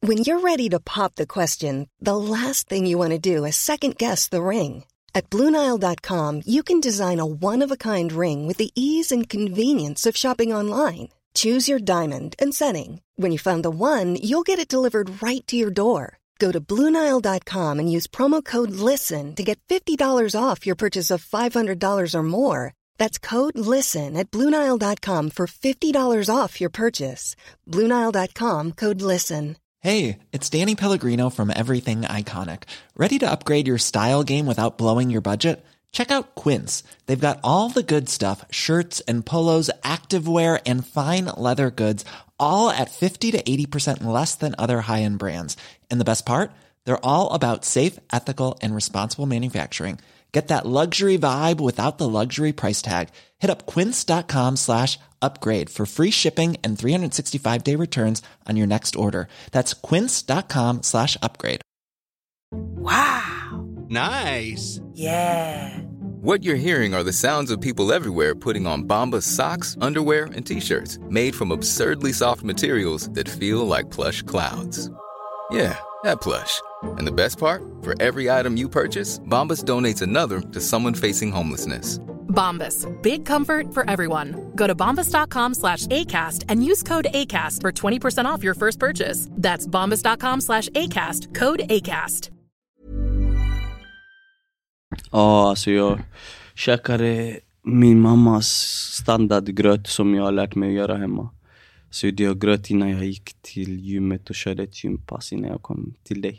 When you're ready to pop the question, the last thing you want to do is second-guess the ring. At BlueNile.com, you can design a one-of-a-kind ring with the ease and convenience of shopping online. Choose your diamond and setting. When you find the one, you'll get it delivered right to your door. Go to BlueNile.com and use promo code LISTEN to get $50 off your purchase of $500 or more. That's code LISTEN at BlueNile.com for $50 off your purchase. BlueNile.com, code LISTEN. Hey, it's Danny Pellegrino from Everything Iconic. Ready to upgrade your style game without blowing your budget? Check out Quince. They've got all the good stuff, shirts and polos, activewear, and fine leather goods, all at 50 to 80% less than other high-end brands. And the best part? They're all about safe, ethical, and responsible manufacturing. Get that luxury vibe without the luxury price tag. Hit up quince.com/upgrade for free shipping and 365-day returns on your next order. That's quince.com/upgrade. Wow. Nice. Yeah. What you're hearing are the sounds of people everywhere putting on Bombas socks, underwear, and T-shirts made from absurdly soft materials that feel like plush clouds. Yeah, that plush. And the best part? For every item you purchase, Bombas donates another to someone facing homelessness. Bombas. Big comfort for everyone. Go to bombas.com/ACAST and use code ACAST for 20% off your first purchase. That's bombas.com/ACAST. Code ACAST. Ja, alltså jag käkade min mammas standardgröt som jag har lärt mig att göra hemma. Så det jag gröt innan jag gick till gymmet och körde ett gympass innan jag kom till dig.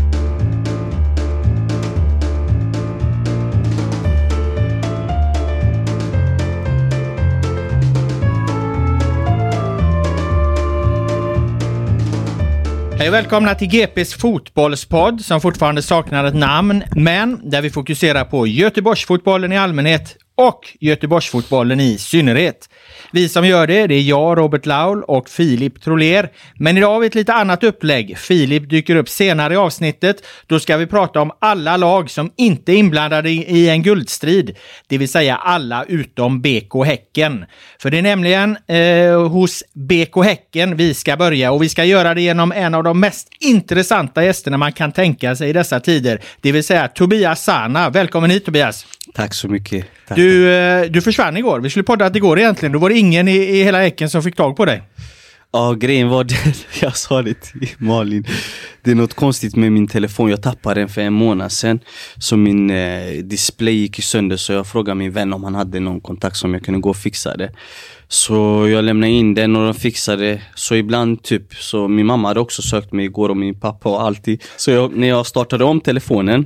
Hej och välkomna till GPs fotbollspodd som fortfarande saknar ett namn, men där vi fokuserar på Göteborgsfotbollen i allmänhet och Göteborgsfotbollen i synnerhet. Vi som gör det är jag, Robert Laul och Filip Troler. Men idag har vi ett lite annat upplägg. Filip dyker upp senare i avsnittet. Då ska vi prata om alla lag som inte är inblandade i en guldstrid. Det vill säga alla utom BK Häcken. För det är nämligen hos BK Häcken vi ska börja. Och vi ska göra det genom en av de mest intressanta gästerna man kan tänka sig i dessa tider. Det vill säga Tobias Sana. Välkommen hit, Tobias. Tack så mycket. Tack. Du försvann igår. Vi skulle podda att igår egentligen. Då var det ingen i hela Häcken som fick tag på dig. Ja, grejen var det. Jag sa det till Malin. Det är något konstigt med min telefon. Jag tappade den för en månad sedan. Så min display gick sönder. Så jag frågade min vän om han hade någon kontakt som jag kunde gå och fixa det. Så jag lämnade in den och de fixade. Så ibland typ. Så min mamma hade också sökt mig igår och min pappa och alltid. Så när jag startade om telefonen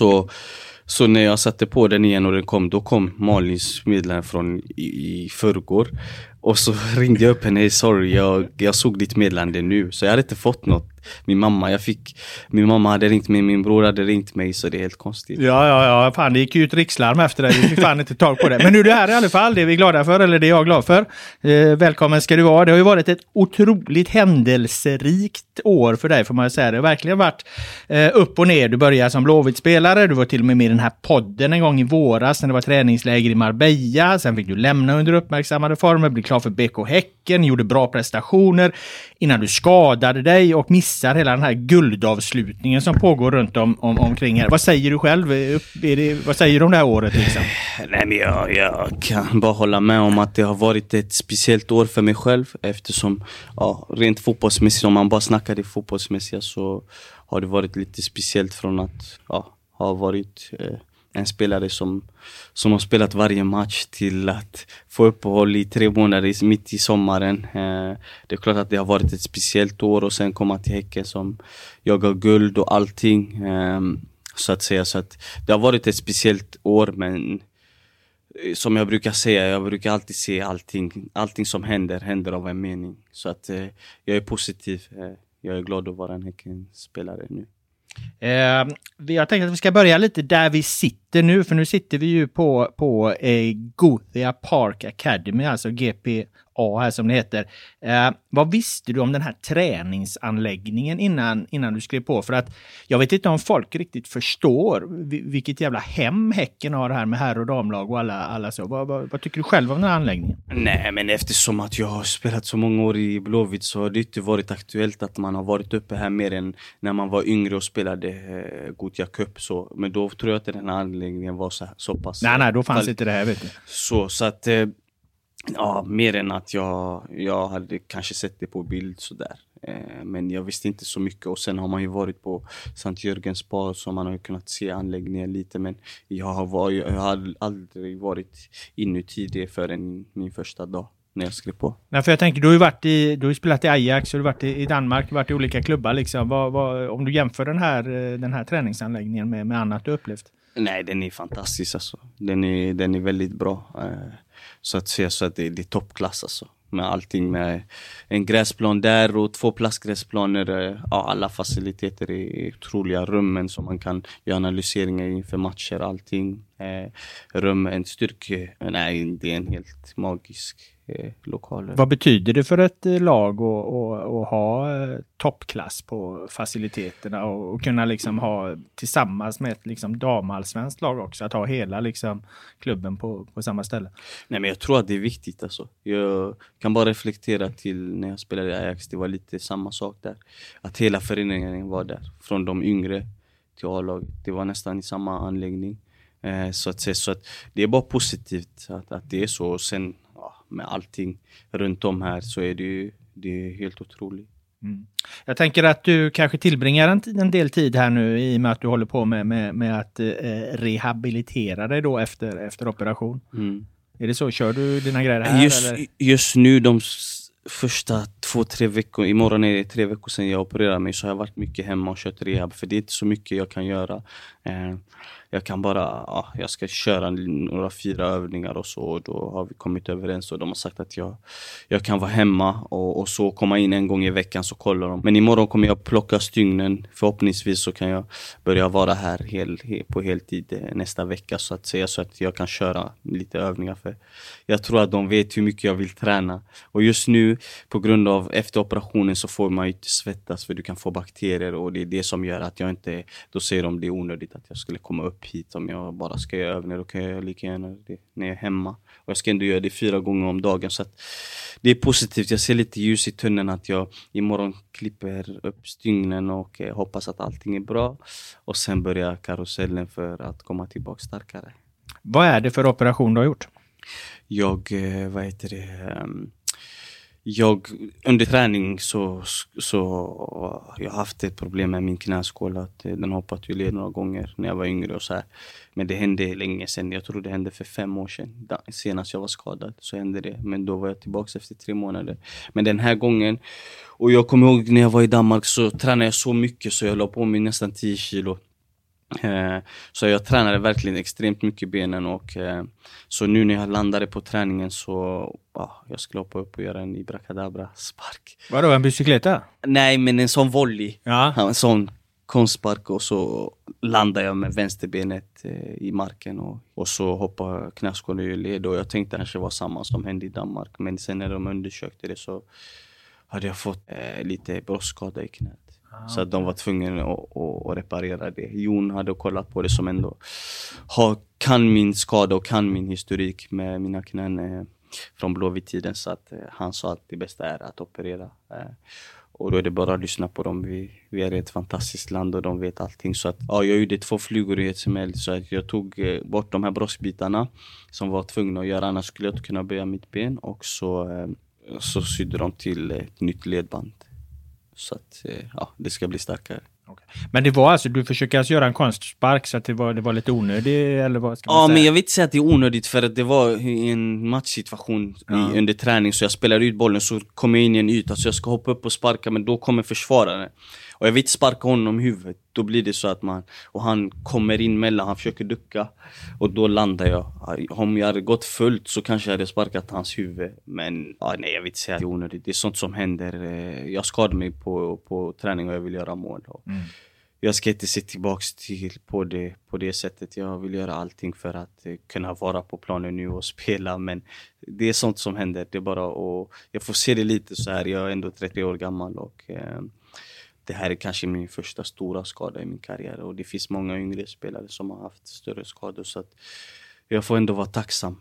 så när jag satte på den igen och den kom, då kom Malins meddelande från i förrgår. Och så ringde jag upp henne, sorry, jag såg ditt meddelande nu. Så jag hade inte fått något. Min mamma hade ringt mig, min bror hade ringt mig, så det är helt konstigt. Ja, fan det gick ju ut rikslarm efter det. Vi fick fan inte tag på det. Men nu är det här i alla fall, det är vi glada för, eller det är jag glad för. Välkommen ska du vara. Det har ju varit ett otroligt händelserikt år för dig, får man säga. Det har verkligen varit upp och ner. Du började som Blåvitt-spelare, du var till och med i den här podden en gång i våras när det var träningsläger i Marbella. Sen fick du lämna under uppmärksammade former, bli klar för BK Häcken, gjorde bra prestationer innan du skadade dig och missar hela den här guldavslutningen som pågår runt omkring här. Vad säger du själv? Vad säger du om det här året liksom? Nej, men jag kan bara hålla med om att det har varit ett speciellt år för mig själv, eftersom rent fotbollsmässigt, om man bara snackar det fotbollsmässiga, så har det varit lite speciellt från att ha varit en spelare som har spelat varje match till att få uppehåll i 3 månader mitt i sommaren. Det är klart att det har varit ett speciellt år, och sen komma till Häcken som jagar guld och allting, så att säga. Så att det har varit ett speciellt år, men som jag brukar säga, jag brukar alltid se allting som händer av en mening. Så att jag är positiv. Jag är glad att vara en Häcken-spelare nu. Jag tänkte att vi ska börja lite där vi sitter sitter nu, för nu sitter vi ju på Gothia Park Academy, alltså GPA här som det heter. Vad visste du om den här träningsanläggningen innan du skrev på? För att jag vet inte om folk riktigt förstår vilket jävla hem Häcken har det här med herr- och damlag och alla så. Vad tycker du själv om den här anläggningen? Nej, men eftersom att jag har spelat så många år i Blåvitt så har det inte varit aktuellt att man har varit uppe här mer än när man var yngre och spelade Gothia Cup. Så. Men då tror jag att den här anläggningen var så pass... Nej, då fanns inte det här, vet du. Så att... Ja, mer än att jag hade kanske sett det på bild sådär. Men jag visste inte så mycket. Och sen har man ju varit på Sankt Jörgens bad så man har ju kunnat se anläggningen lite. Men jag har aldrig varit inuti det förrän min första dag när jag skrev på. Nej, för jag tänker, du har ju spelat i Ajax och du har varit i Danmark, varit i olika klubbar liksom. Om du jämför den här träningsanläggningen med annat du upplevt? Nej, den är fantastisk alltså. Den är väldigt bra. Så att säga så att det är toppklass alltså. Med allting, med en gräsplan där och 2 plastgräsplaner. Alla faciliteter är otroliga. Rummen som man kan göra analyseringar inför matcher, allting. Rum, en nej, det är en helt magisk lokal. Vad betyder det för ett lag att ha toppklass på faciliteterna och kunna liksom ha tillsammans med ett liksom damallsvenskt lag också, att ha hela liksom klubben på samma ställe? Nej, men jag tror att det är viktigt alltså. Jag kan bara reflektera till när jag spelade i Ajax, det var lite samma sak där. Att hela föreningen var där, från de yngre till A-laget. Det var nästan i samma anläggning. Så att det är bara positivt att det är så. Och sen med allting runt om här så är det är helt otroligt. Mm. Jag tänker att du kanske tillbringar en del tid här nu i och med att du håller på med att rehabilitera dig då efter operation. Mm. Är det så? Kör du dina grejer här? Just nu de första 2-3 veckor, imorgon är det 3 veckor sedan jag opererade mig, så har jag varit mycket hemma och kört rehab, för det är inte så mycket jag kan göra. Jag kan bara, jag ska köra några 4 övningar och så, och då har vi kommit överens och de har sagt att jag kan vara hemma och så komma in en gång i veckan så kollar de. Men imorgon kommer jag plocka stygnen, förhoppningsvis så kan jag börja vara här på heltid nästa vecka så att säga, så att jag kan köra lite övningar, för jag tror att de vet hur mycket jag vill träna. Och just nu på grund av efter operationen så får man ju inte svettas, för du kan få bakterier, och det är det som gör att jag inte, då säger de det är onödigt att jag skulle komma upp hit om jag bara ska göra övningar. Då kan jag lika gärna det när jag är hemma. Och jag ska ändå göra det 4 gånger om dagen, så att det är positivt. Jag ser lite ljus i tunneln att jag imorgon klipper upp stygnen och hoppas att allting är bra. Och sen börjar karusellen för att komma tillbaka starkare. Vad är det för operation du har gjort? Jag under träning så jag har haft ett problem med min knäskål, att den hoppat ju led några gånger när jag var yngre och så här. Men det hände länge sedan. Jag tror det hände för 5 år sedan. Senast jag var skadad så hände det. Men då var jag tillbaka efter 3 månader. Men den här gången, och jag kommer ihåg när jag var i Danmark så tränade jag så mycket så jag la på mig nästan 10 kilo. Så jag tränade verkligen extremt mycket benen, och så nu när jag landade på träningen så jag skulle hoppa upp och göra en Ibrakadabra spark. Vadå, en bicykleta? Nej, men en sån volley. Ja. En sån konstspark, och så landade jag med vänsterbenet i marken och så hoppade knäskålen i led, och jag tänkte kanske var samma som hände i Danmark, men sen när de undersökte det så hade jag fått lite bröstskada i knät. Så att de var tvungna att reparera det. Jon hade kollat på det, som ändå kan min skada och kan min historik med mina knän från Blåvitt-tiden. Så att han sa att det bästa är att operera. Och då är det bara att lyssna på dem. Vi är ett fantastiskt land och de vet allting. Så att jag gjorde 2 flugor i ett smäll. Så att jag tog bort de här bröstbitarna som var tvungna att göra. Annars skulle jag inte kunna böja mitt ben. Och så sydde de till ett nytt ledband. Så att det ska bli starkare. Okay. Men det var alltså, du försöker alltså göra en konstspark så att det var lite onödigt, eller vad ska man säga? Men jag vill inte säga att det är onödigt, för att det var en matchsituation under träning, så jag spelade ut bollen, så kom jag in i en yta så jag ska hoppa upp och sparka, men då kommer försvararen och jag vill inte sparka honom i huvudet. Då blir det så att han kommer in mellan, han försöker ducka och då landar jag. Om jag hade gått fullt så kanske jag hade sparkat hans huvud, men nej, jag vill inte säga att det är onödigt. Det är sånt som händer. Jag skadade mig på träning och jag vill göra mål. jag ska inte se tillbaka på det sättet. Jag vill göra allting för att kunna vara på planen nu och spela. Men det är sånt som händer. Det är bara jag får se det lite så här. Jag är ändå 30 år gammal och det här är kanske min första stora skada i min karriär. Och det finns många yngre spelare som har haft större skador. Så att jag får ändå vara tacksam.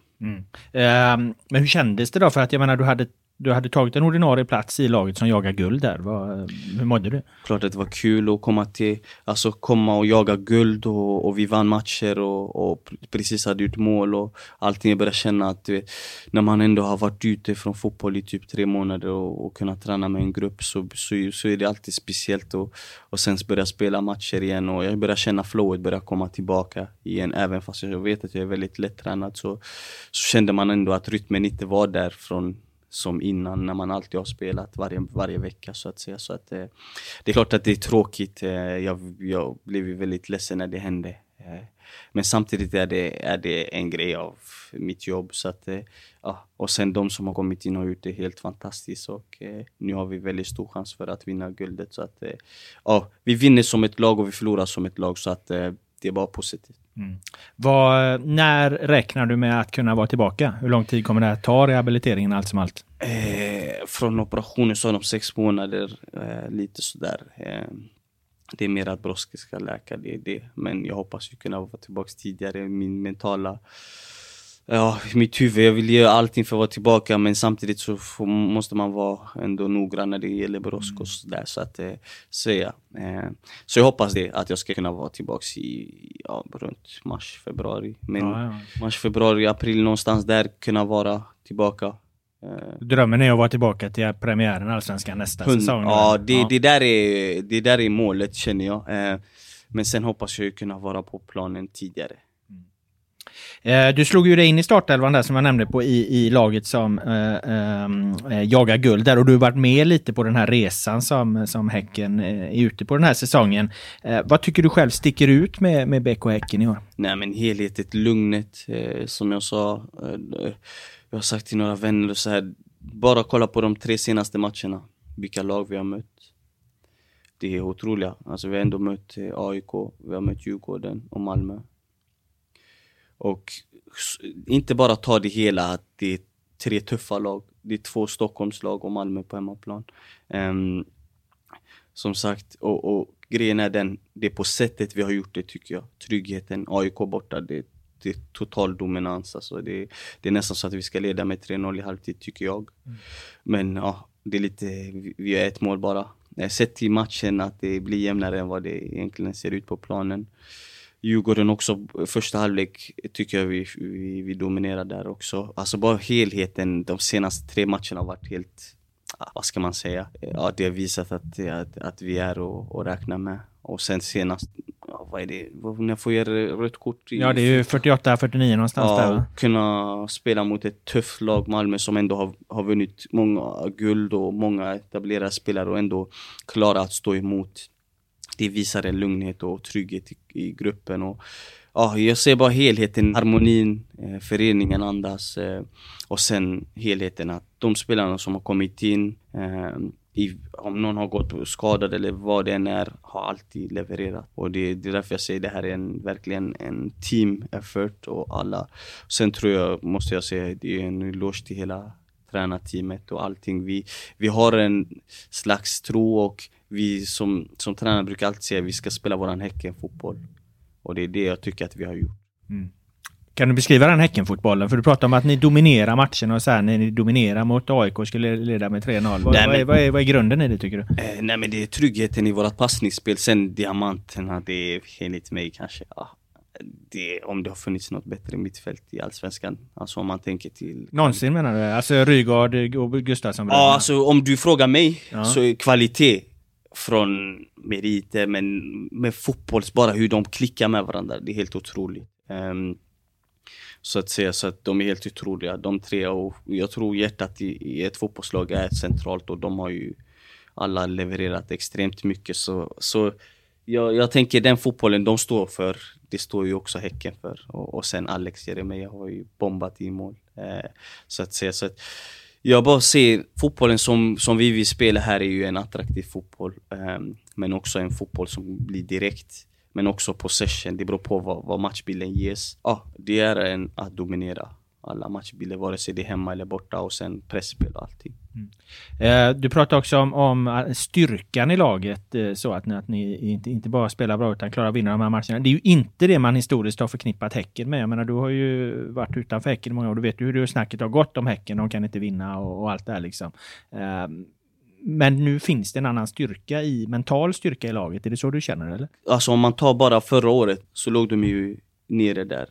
Men hur kändes det då? För att jag menar, du hade tagit en ordinarie plats i laget som jagar guld där. Hur mådde du? Klart att det var kul att komma och jaga guld och vi vann matcher och precis hade gjort mål och allting. Jag började känna att när man ändå har varit ute från fotboll i typ 3 månader och kunnat träna med en grupp så är det alltid speciellt och sen börja spela matcher igen och jag började känna flowet börja komma tillbaka igen. Även fast jag vet att jag är väldigt lättränad så kände man ändå att rytmen inte var där från som innan när man alltid har spelat varje vecka så att säga. Så att det är klart att det är tråkigt. Jag blev väldigt ledsen när det hände. Men samtidigt är det en grej av mitt jobb. Så att, och sen de som har kommit in och gjort det helt fantastiskt. Och nu har vi väldigt stor chans för att vinna guldet. Så att, vi vinner som ett lag och vi förlorar som ett lag. Så att det är bara positivt. När räknar du med att kunna vara tillbaka? Hur lång tid kommer det att ta rehabiliteringen allt som allt? Från operationen så är de 6 månader, lite sådär. Det är mer att broske ska läka det. Men jag hoppas ju kunna vara tillbaka tidigare. Min mentala... mitt huvud, jag vill göra allting för att vara tillbaka men samtidigt så måste man vara ändå noggrann när det gäller brosk och sådär så att säga. Så jag hoppas att jag ska kunna vara tillbaka runt mars, februari. Men mars, februari, april någonstans där kunna vara tillbaka. Drömmen är att vara tillbaka till premiären Allsvenskan nästa säsong. Ja, det där är målet känner jag. Men sen hoppas jag kunna vara på planen tidigare. Du slog ju dig in i startelvan där som jag nämnde på i laget som jagar guld där och du har varit med lite på den här resan som Häcken är ute på den här säsongen. Vad tycker du själv sticker ut med BK Häcken i år? Nej men helheten, lugnet som jag sa. Jag har sagt till några vänner och så här, bara kolla på de 3 senaste matcherna. Vilka lag vi har mött. Det är otroliga. Alltså vi har ändå mött AIK, vi har mött Djurgården och Malmö. Och inte bara ta det hela att det är 3 tuffa lag. Det är 2 Stockholmslag och Malmö på hemmaplan. Som sagt, och grejen är det är på sättet vi har gjort det tycker jag. Tryggheten, AIK borta, det är total dominans. Alltså det är nästan så att vi ska leda med 3-0 i halvtid tycker jag. Men det är lite, vi har 1 mål bara. Jag har sett i matchen att det blir jämnare än vad det egentligen ser ut på planen. Djurgården också, första halvlek tycker jag vi dominerar där också. Alltså bara helheten, de senaste 3 matcherna har varit helt, vad ska man säga? Ja, det har visat att vi är och räkna med. Och sen senast, vad är det? När får jag rött kort? Ja, det är ju 48-49 någonstans där. Va? Kunna spela mot ett tufft lag, Malmö, som ändå har vunnit många guld och många etablerade spelare och ändå klara att stå emot. Det visar en lugnhet och trygghet i gruppen. Och, jag ser bara helheten, harmonin, föreningen andas. Och sen helheten att de spelarna som har kommit in, om någon har gått skadad eller vad det än är, har alltid levererat. Och det är därför jag säger det här är verkligen en team effort och alla. Sen tror jag, måste jag säga, det är en eloge till hela tränarteamet och allting. Vi har en slags tro och vi som tränare brukar alltid säga att vi ska spela våran Häcken-fotboll. Och det är det jag tycker att vi har gjort. Kan du beskriva den Häcken-fotbollen? För du pratar om att ni dominerar matchen och sen när ni dominerar mot AIK skulle leda med 3-0. Vad är grunden i det tycker du? Nej men det är tryggheten i vårat passningsspel. Sen diamanterna, det är enligt mig kanske... om det har funnits något bättre mittfält i Allsvenskan. Alltså om man tänker till... Någonsin menar du? Alltså Rygaard och Gustafsson? Ja, alltså om du frågar mig så är kvalitet från meriter men med fotbolls, bara hur de klickar med varandra, det är helt otroligt. Så att säga, så att de är helt otroliga, de 3, och jag tror hjärtat i ett fotbollslag är centralt och de har ju alla levererat extremt mycket så jag tänker den fotbollen de står för, det står ju också Häcken för. Och sen Alex Jeremejeff har ju bombat i mål. Så att säga. Så att jag bara ser fotbollen som vi vill spela här är ju en attraktiv fotboll. Men också en fotboll som blir direkt. Men också possession, det beror på vad matchbilden ges. Det är att dominera alla matchbilder, vare sig det är hemma eller borta, och sen pressspel och allting. Du pratar också om styrkan i laget, så att ni inte bara spelar bra utan klarar att vinna de här matcherna. Det är ju inte det man historiskt har förknippat Häcken med. Jag menar, du har ju varit utanför Häcken i många år, du vet ju hur snacket har gått om Häcken, de kan inte vinna och allt det här liksom. Men nu finns det en annan mental styrka i laget. Är det så du känner, eller? Alltså om man tar bara förra året så låg de ju nere där.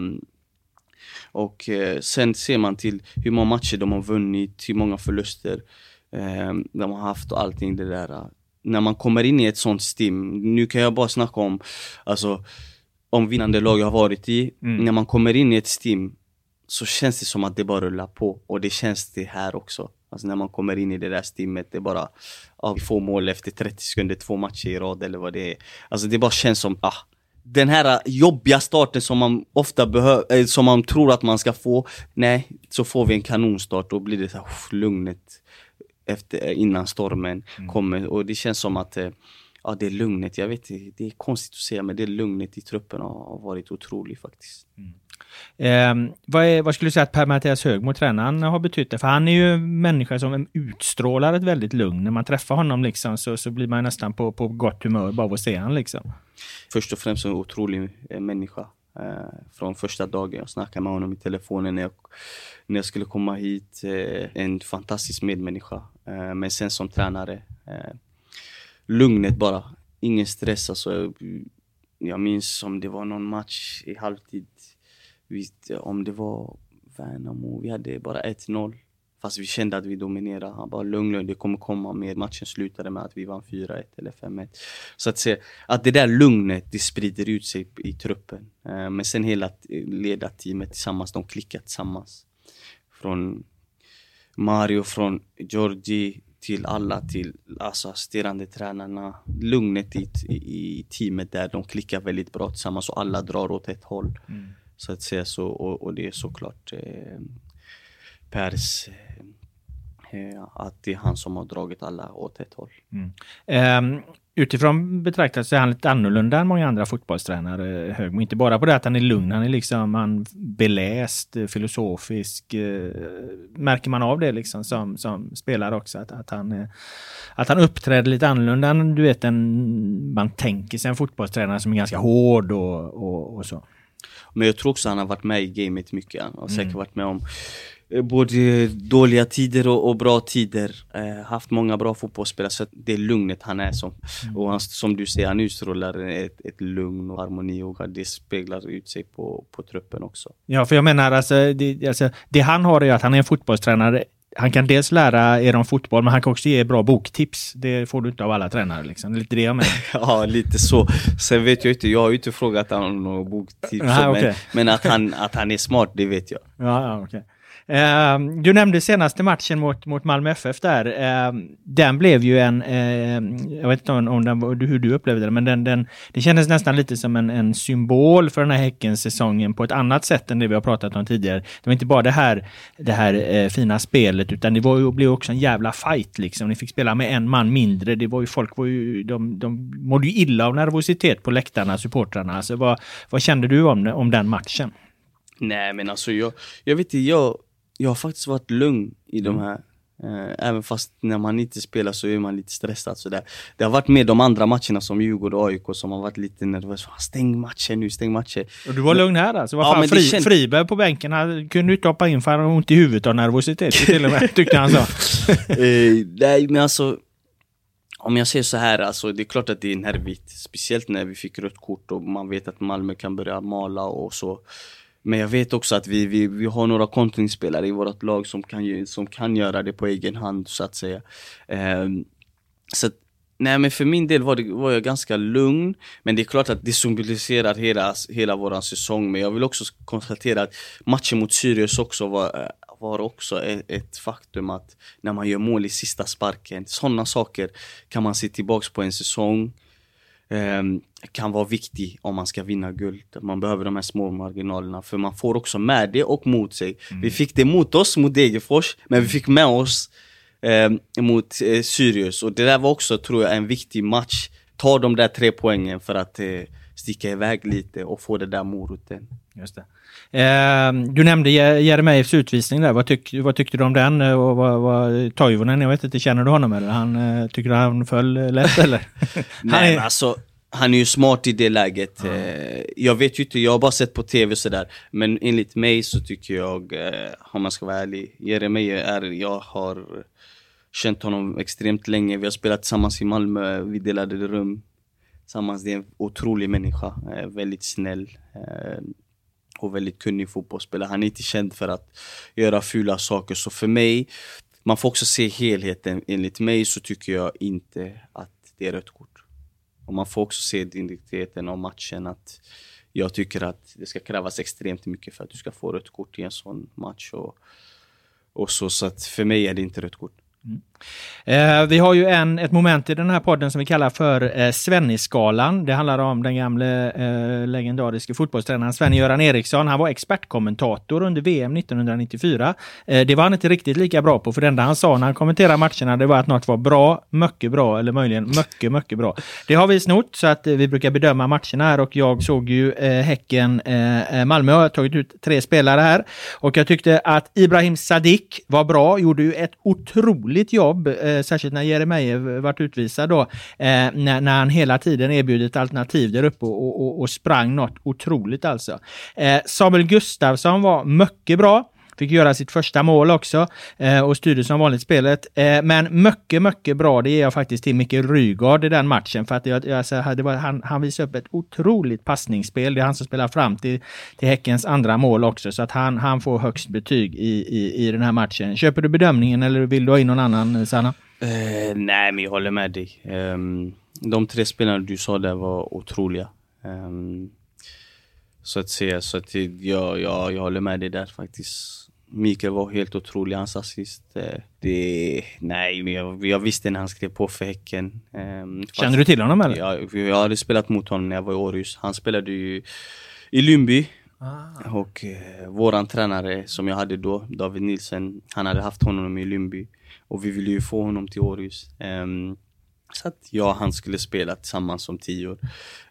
Och sen ser man till hur många matcher de har vunnit, hur många förluster de har haft och allting det där. När man kommer in i ett sånt stim, nu kan jag bara snacka om vinnande lag jag har varit i. När man kommer in i ett stim så känns det som att det bara rullar på, och det känns det här också. Alltså när man kommer in i det där stimmet, det är bara vi får mål efter 30 sekunder, 2 matcher i rad eller vad det är. Alltså det bara känns som den här jobbiga starten som man ofta behöver, som man tror att man ska få. Nej, så får vi en kanonstart och blir det så här, lugnet innan stormen kommer. Och det känns som att det är lugnet. Jag vet, det är konstigt att säga, men det är lugnet i truppen har varit otroligt faktiskt. Vad skulle du säga att Per-Mattias Högmo, tränaren, har betytt det? För han är ju en människa som utstrålar ett väldigt lugn. När man träffar honom liksom, så blir man nästan på gott humör bara av att se han liksom. Först och främst en otrolig människa. Från första dagen jag snackade med honom i telefonen när jag skulle komma hit. En fantastisk medmänniska. Men sen som tränare, lugnet bara. Ingen stress. Alltså, jag minns om det var någon match i halvtid. Om det var Värnamo, vi hade bara 1-0. Fast vi kände att vi dominerade. Han bara lugn, det kommer komma mer. Matchen slutade med att vi vann 4-1 eller 5-1. Så att se att det där lugnet, det sprider ut sig i truppen. Men sen hela ledarteamet tillsammans, de klickar tillsammans. Från Mario, från Georgi till alla, till assisterande tränarna. Lugnet i teamet där, de klickar väldigt bra tillsammans och alla drar åt ett håll. Så att säga så, och det är såklart Pers, att det är han som har dragit alla åt ett håll. Utifrån betraktat så är han lite annorlunda än många andra fotbollstränare, Högmo. Inte bara på det att han är lugn, han är liksom beläst, filosofisk. Märker man av det liksom som spelare också, att han uppträder lite annorlunda än du vet man tänker sig en fotbollstränare som är ganska hård och så. Men jag tror också han har varit med i gamet mycket. Han har säkert varit med om både dåliga tider och bra tider. Haft många bra fotbollsspelare, så det är lugnet han är som. Och som du säger, han utstrålar ett lugn och harmoni, och det speglar ut sig på truppen också. Ja, för jag menar det han har är att han är en fotbollstränare. Han kan dels lära er om fotboll, men han kan också ge bra boktips. Det får du inte av alla tränare liksom. Det är lite det jag menar. Ja, lite så. Sen vet jag inte, jag har ju inte frågat han om några boktips. Okay. Men att han är smart, det vet jag. Ja, okej. Du nämnde senaste matchen mot Malmö FF där. Den blev ju jag vet inte hur du upplevde det, men det kändes nästan lite som en symbol för den här Häckens säsongen på ett annat sätt än det vi har pratat om tidigare. Det var inte bara det här fina spelet, utan det blev också en jävla fight liksom. Ni fick spela med en man mindre. Det var ju de mådde ju illa av nervositet på läktarna, supportrarna. Alltså, vad kände du om den matchen? Nej, men alltså jag vet inte, jag har faktiskt varit lugn i de här. Även fast när man inte spelar så är man lite stressad. Så det har varit med de andra matcherna som Djurgården och AIK som har varit lite nervös. Stäng matchen. Och du var lugn här alltså? Vad fan, Friberg på bänken, han kunde inte hoppa in för han har ont i huvudet av nervositet. Till och med, tyckte han så. Nej, men alltså, om jag säger så här, alltså, det är klart att det är nervigt. Speciellt när vi fick rött kort och man vet att Malmö kan börja mala och så. Men jag vet också att vi har några kontringsspelare i vårt lag som kan göra det på egen hand, så att säga. Så nej, men för min del var jag ganska lugn. Men det är klart att det symboliserar hela våran säsong. Men jag vill också konstatera att matchen mot Sirius också var också ett faktum, att när man gör mål i sista sparken, sådana saker kan man se tillbaka på en säsong. Kan vara viktig om man ska vinna guld. Man behöver de här små marginalerna, för man får också med det och mot sig. Vi fick det mot oss, mot Degerfors, men vi fick med oss mot Sirius. Och det där var också, tror jag, en viktig match. Ta de där 3 poängen för att sticka iväg lite och få det där moroten. Just det. Du nämnde Jeremejeffs utvisning där. Vad tyckte du om den? Och vad Toivonen, jag vet inte, känner du honom eller? Tycker du han föll lätt eller? Nej, men alltså, han är ju smart i det läget. Jag vet ju inte, jag har bara sett på tv sådär. Men enligt mig så tycker jag, om man ska vara ärlig, Jeremejeff jag har känt honom extremt länge. Vi har spelat tillsammans i Malmö, vi delade rum tillsammans. Det är en otrolig människa, väldigt snäll och väldigt kunnig fotbollsspelare. Han är inte känd för att göra fula saker. Så för mig, man får också se helheten. Enligt mig så tycker jag inte att det är rött kort. Och man får också se identiteten av matchen. Att jag tycker att det ska krävas extremt mycket för att du ska få rött kort i en sån match. Och så att för mig är det inte rött kort. Vi har ju ett moment i den här podden som vi kallar för Svenny-skalan. Det handlar om den gamla legendariska fotbollstränaren Sven-Göran Eriksson. Han var expertkommentator under VM 1994. Det var han inte riktigt lika bra på, för det enda han sa när han kommenterade matcherna, det var att något var bra, mycket bra eller möjligen mycket bra. Det har vi snott, så att vi brukar bedöma matcherna här, och jag såg ju Häcken Malmö har tagit ut 3 spelare här, och jag tyckte att Ibrahim Sadiq var bra, gjorde ju ett otroligt jobb, särskilt när Jeremejeff varit utvisad då, när han hela tiden erbjudit alternativ där uppe och sprang något otroligt alltså. Samuel Gustafsson var mycket bra, fick göra sitt första mål också och styrde som vanligt spelet, men mycket bra, det ger jag faktiskt till Mikael Rygaard i den matchen, för att han visade upp ett otroligt passningsspel. Det är han som spelar fram till Häckens andra mål också, så att han får högst betyg i den här matchen. Köper du bedömningen eller vill du ha in någon annan, Sanna? Nej, men jag håller med dig. De 3 spelarna du sa där var otroliga. Så att säga, så att jag håller med dig där faktiskt. Mikael var helt otrolig, hans assist. Jag visste när han skrev på för Häcken. Känner du till honom eller? Jag hade spelat mot honom när jag var i Århus. Han spelade ju i Lundby. Och våran tränare som jag hade då, David Nilsen, han hade haft honom i Lundby. Och vi ville ju få honom till Århus. Så att han skulle spela tillsammans som 10 år.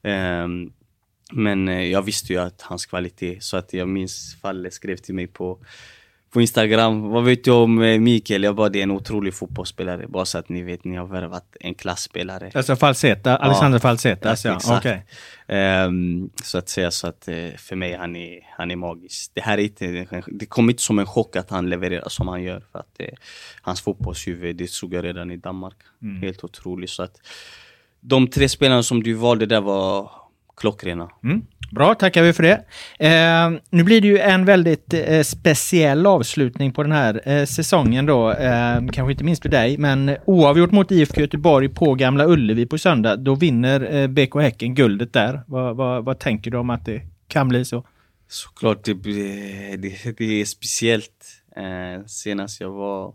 Men jag visste ju att hans kvalitet, så att jag minns Falle skrev till mig på Instagram: vad vet du om Mikael? Jag bara, det är en otrolig fotbollsspelare, bara så att ni vet, ni har värvat en klassspelare. Alltså Falseta, Alexander Falseta, ja, exakt. Okay. Så att säga, så att för mig han är magisk. Det här är inte, det kommer inte som en chock att han levererar som han gör, för att hans fotbollshuvud, det såg jag redan i Danmark. Helt otroligt. Så att de 3 spelarna som du valde där var klockrena. Bra, tackar vi för det. Nu blir det ju en väldigt speciell avslutning på den här säsongen då. Kanske inte minst för dig, men oavgjort mot IFK Göteborg på Gamla Ullevi på söndag. Då vinner BK Häcken guldet där. Vad tänker du om att det kan bli så? Såklart, det är speciellt. Senast jag var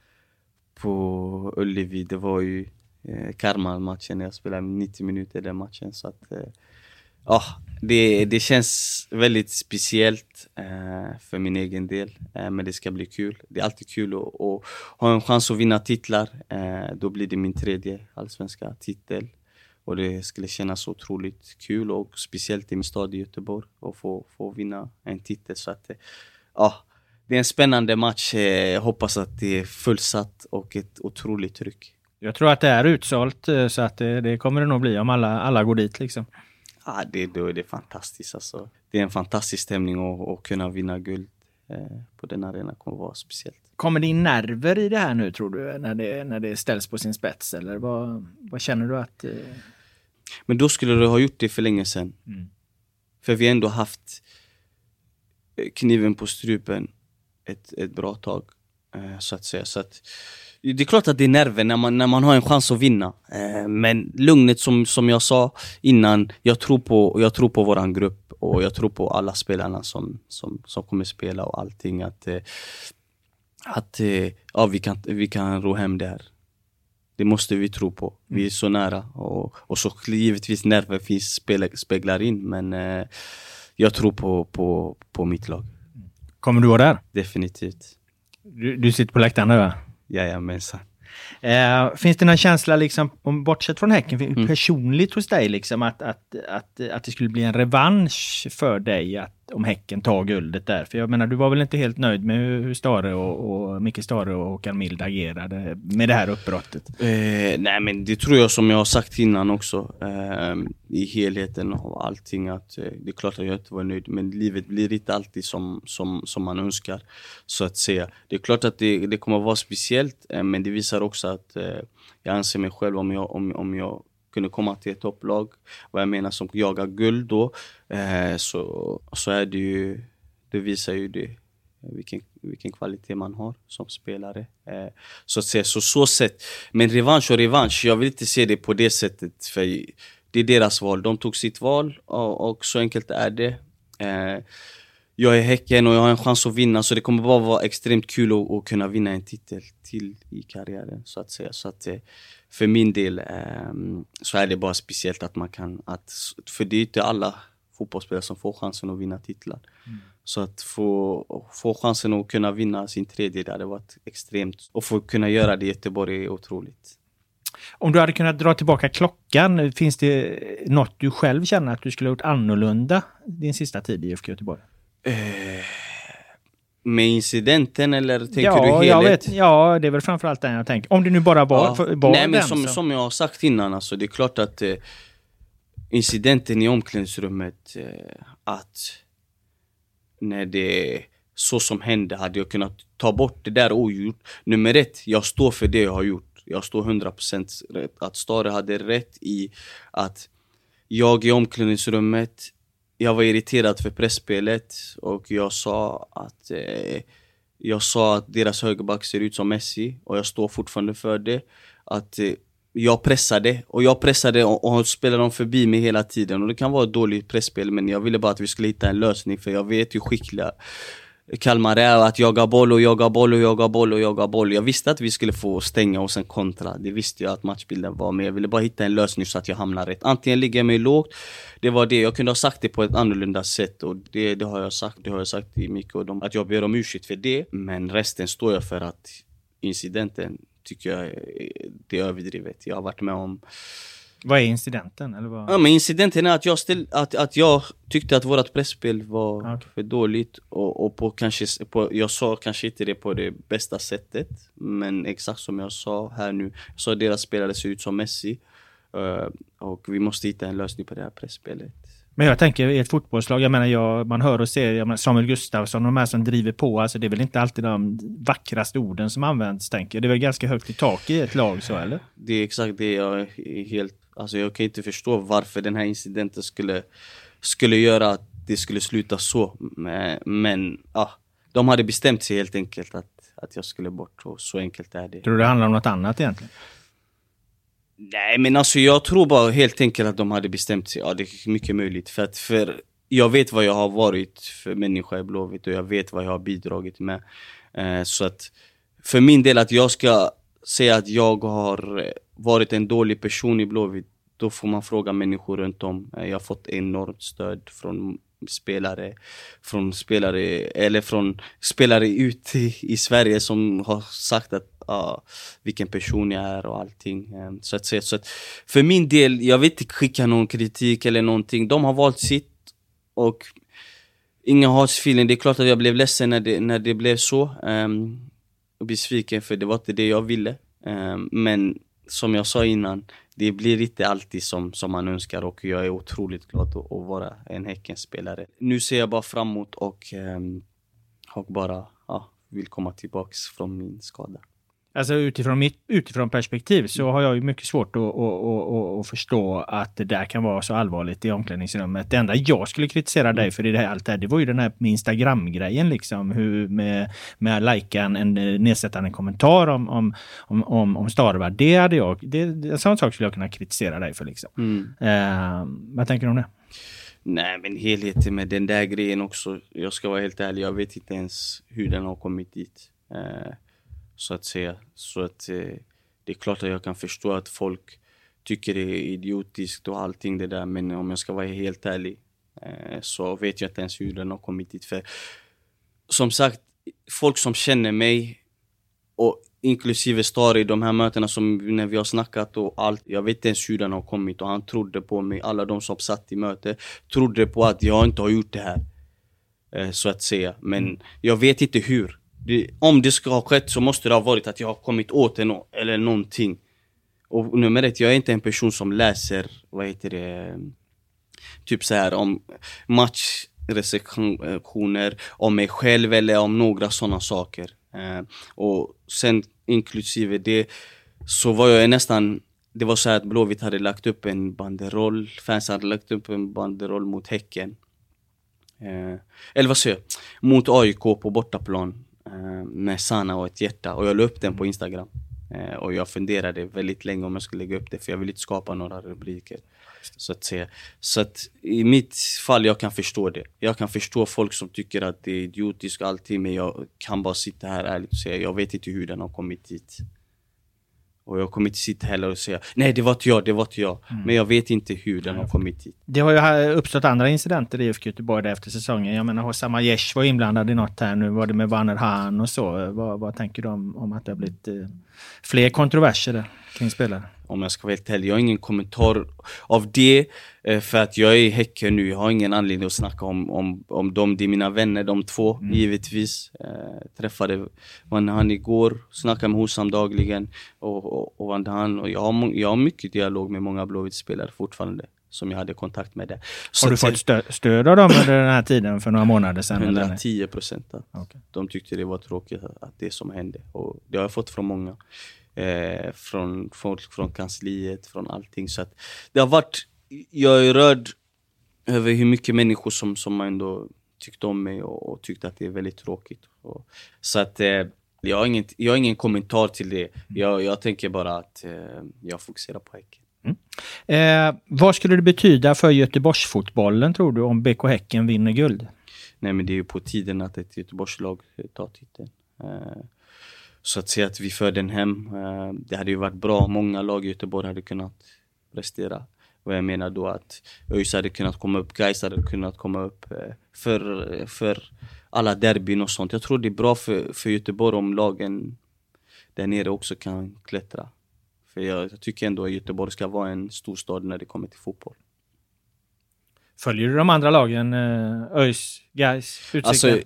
på Ullevi, det var ju Kalmar-matchen. Jag spelade 90 minuter den matchen, så att det känns väldigt speciellt för min egen del, men det ska bli kul. Det är alltid kul att ha en chans att vinna titlar. Då blir det min 3:e allsvenska titel, och det skulle kännas otroligt kul, och speciellt i min stad i Göteborg, och få vinna en titel. Så att det är en spännande match. Jag hoppas att det är fullsatt och ett otroligt tryck. Jag tror att det är utsålt, så att det kommer det nog bli om alla går dit liksom. Ja, då är det fantastiskt alltså. Det är en fantastisk stämning, och kunna vinna guld på den arenan kommer vara speciellt. Kommer det in nerver i det här nu, tror du, när det ställs på sin spets, eller vad känner du att... Men då skulle du ha gjort det för länge sedan. För vi har ändå haft kniven på strupen ett bra tag, så att säga. Så att det är klart att det är nerver när man har en chans att vinna. Men lugnet, som jag sa innan, jag tror på våran grupp, och jag tror på alla spelarna som kommer spela och allting, att vi kan ro hem det här. Det måste vi tro på. Vi är så nära, och så givetvis nerver finns, speglar in, men jag tror på mitt lag. Kommer du vara där? Definitivt. Du sitter på läktaren nu, va? Jajamensan. Finns det någon känsla liksom, om bortsett från Häcken, personligt hos dig liksom, att det skulle bli en revansch för dig om Häcken tar guldet där? För jag menar, du var väl inte helt nöjd med hur Stare och Micke Stare och Håkan Mild agerade med det här uppbrottet? Nej, men det tror jag, som jag har sagt innan också, i helheten av allting, att det är klart att jag inte var nöjd, men livet blir inte alltid som man önskar, så att säga. Det är klart att det kommer att vara speciellt, men det visar också att jag anser mig själv, om jag kunde komma till ett topplag, vad jag menar som jagar guld då, så är det ju, det visar ju det vilken kvalitet man har som spelare, så att säga. Så sätt, men revansch, jag vill inte se det på det sättet, för det är deras val, de tog sitt val, och så enkelt är det. Jag är Häcken och jag har en chans att vinna, så det kommer bara vara extremt kul att kunna vinna en titel till i karriären, så att säga. Så att för min del så är det bara speciellt att man kan, för det är inte alla fotbollsspelare som får chansen att vinna titlar. Så att få chansen att kunna vinna sin tredje, det hade varit extremt, och få kunna göra det i Göteborg är otroligt. Om du hade kunnat dra tillbaka klockan, finns det något du själv känner att du skulle ha gjort annorlunda din sista tid i IFK Göteborg? Med incidenten, eller tänker du helhet? Jag vet, det är väl framförallt den jag tänker. Om det nu bara var nej, men den, som jag har sagt innan, alltså, det är klart att incidenten i omklädningsrummet, att när det så som hände, hade jag kunnat ta bort det där ogjort. Nummer 1, jag står för det jag har gjort. Jag står 100% rätt. Att Stare hade rätt i att jag i omklädningsrummet, jag var irriterad för pressspelet, och jag sa att deras högerback ser ut som Messi, och jag står fortfarande för det. Att jag pressade och spelade dem förbi mig hela tiden, och det kan vara ett dåligt pressspel, men jag ville bara att vi skulle hitta en lösning, för jag vet hur skickliga Kalmar är att jaga boll. Jag visste att vi skulle få stänga och sen kontra. Det visste jag att matchbilden var, men jag ville bara hitta en lösning så att jag hamnar rätt. Antingen ligger jag mig lågt, det var det. Jag kunde ha sagt det på ett annorlunda sätt, och det har jag sagt. Det har jag sagt i Micke och dem, att jag ber om ursäkt för det. Men resten står jag för, att incidenten tycker jag det är överdrivet. Jag har varit med om... Vad är incidenten? Eller vad? Ja, men incidenten är att jag tyckte att vårt pressspel var för dåligt, och jag sa kanske inte det på det bästa sättet, men exakt som jag sa här nu, så deras spelare ser ut som Messi, och vi måste hitta en lösning på det här pressspelet. Men jag tänker i ett fotbollslag, jag menar, man hör och ser Samuel Gustafsson och de här som driver på, alltså det är väl inte alltid de vackraste orden som används, tänker jag. Det är väl ganska högt i tak i ett lag, så eller? Det är exakt det jag är helt... Alltså jag kan inte förstå varför den här incidenten skulle göra att det skulle sluta så. Men de hade bestämt sig helt enkelt att jag skulle bort, och så enkelt är det. Tror du det handlar om något annat egentligen? Nej, men alltså jag tror bara helt enkelt att de hade bestämt sig. Ja, det är mycket möjligt. För jag vet vad jag har varit för människa i Blåvitt, och jag vet vad jag har bidragit med. Så att för min del, att jag ska säga att jag har varit en dålig person i Blåvitt, då får man fråga människor runt om. Jag har fått enormt stöd från spelare ute i Sverige som har sagt att vilken person jag är och allting. Så att för min del, jag vill inte skicka någon kritik eller någonting. De har valt sitt, och ingen hatsfeeling. Det är klart att jag blev ledsen när det blev så. Och besviken, för det var inte det jag ville. Men som jag sa innan, det blir inte alltid som man önskar, och jag är otroligt glad att vara en Häckenspelare. Nu ser jag bara framåt och bara vill komma tillbaks från min skada. Alltså utifrån perspektiv så har jag ju mycket svårt att förstå att det där kan vara så allvarligt i omklädningsrummet. Det enda jag skulle kritisera dig för i det här allt det var ju den här med Instagram-grejen liksom, hur med lajka en nedsättande kommentar om Starva. Det hade en sån sak skulle jag kunna kritisera dig för liksom. Vad tänker du om det? Nej, men helheten med den där grejen också, jag ska vara helt ärlig, jag vet inte ens hur den har kommit dit. Så att säga. Så att det är klart att jag kan förstå att folk tycker det är idiotiskt och allting det där, men om jag ska vara helt ärlig så vet jag inte ens hur den har kommit dit. För som sagt, folk som känner mig, och inklusive Stari, de här mötena som när vi har snackat och allt. Jag vet inte ens hur den har kommit och han trodde på mig. Alla de som satt i möte trodde på att jag inte har gjort det här. Så att säga. Men jag vet inte hur. Om det ska ha skett så måste det ha varit att jag har kommit åt eller någonting. Och nummer ett, jag är inte en person som läser, typ så här om matchrecensioner, om mig själv eller om några sådana saker. Och sen inklusive det så var jag nästan, det var så här att Blåvitt hade lagt upp en banderoll, fans hade lagt upp en banderoll mot Häcken. Eller vad säger jag? Mot AIK på bortaplan med Sana och ett hjärta, och jag la upp den på Instagram. Och jag funderade väldigt länge om jag skulle lägga upp det, för jag vill inte skapa några rubriker så att säga. Så att i mitt fall, jag kan förstå det. Jag kan förstå folk som tycker att det är idiotiskt allting, men jag kan bara sitta här ärligt och säga jag vet inte hur den har kommit dit. Och jag kommer inte sitta heller och säga nej, det var inte jag. Men jag vet inte hur den har kommit hit. Det har ju uppstått andra incidenter i IFK Göteborg där efter säsongen. Jag menar, Hossam Aiesh var inblandad i något här. Nu var det med Werner Hahn och så. Vad tänker du om att det har blivit fler kontroverser där kring spelare? Om jag ska vara helt ärlig, jag har ingen kommentar av det, för att jag är i Häcken nu. Jag har ingen anledning att snacka om dem. Det är mina vänner, de två, givetvis. Träffade Werner Hahn igår, snackade med Hossam dagligen och Werner Hahn. Och jag har mycket dialog med många Blåvitt-spelare fortfarande som jag hade kontakt med det. Har du fått stöd av dem under den här tiden för några månader sedan? 110%. Okay. De tyckte det var tråkigt att det som hände. Och det har jag fått från många. Från folk från kansliet, från allting. Så att det har varit, jag är rörd över hur mycket människor som ändå tyckte om mig och tyckte att det är väldigt tråkigt. Så att jag har ingen kommentar till det. Jag tänker bara att jag fokuserar på Häcken. Vad skulle det betyda för Göteborgsfotbollen, tror du, om BK Häcken vinner guld? Nej, men det är ju på tiden att ett Göteborgslag tar titeln. Så att säga att vi för den hem, det hade ju varit bra. Många lag i Göteborg hade kunnat prestera. Och jag menar då att ÖIS hade kunnat komma upp, Gais hade kunnat komma upp för alla derbyn och sånt. Jag tror det är bra för Göteborg om lagen där nere också kan klättra. För jag tycker ändå att Göteborg ska vara en stor stad när det kommer till fotboll. Följer du de andra lagen? ÖIS, Gais, Utsikten? Alltså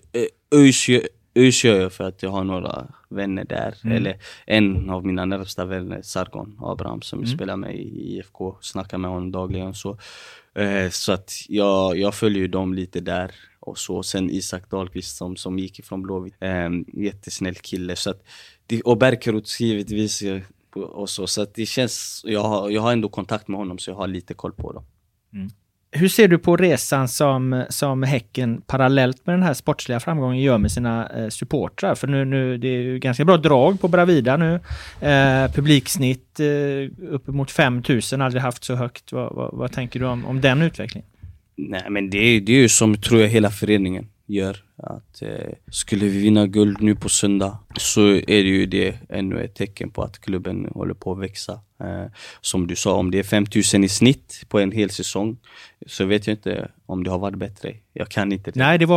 ÖIS gör jag för att jag har några vänner där. Eller en av mina närmsta vänner, Sargon Abraham, som spelar med i IFK. Snackar med honom dagligen. Så att jag följer dem lite där. Och så sen Isak Dahlqvist som gick ifrån Blåvitt. Jättesnäll kille. Så att och Berkerot givetvis. Och så att det känns, jag har ändå kontakt med honom, så jag har lite koll på dem. Hur ser du på resan som Häcken parallellt med den här sportsliga framgången gör med sina supportrar? För nu det är ju ganska bra drag på Bravida nu. Publiksnitt uppemot 5 000, aldrig haft så högt. Vad tänker du om den utvecklingen? Nej, men det är ju som tror jag hela föreningen gör. Att skulle vi vinna guld nu på söndag, så är det ju det ännu ett tecken på att klubben håller på att växa. Som du sa, om det är 5 000 i snitt på en hel säsong, så vet jag inte om det har varit bättre. Jag kan inte det. Nej, det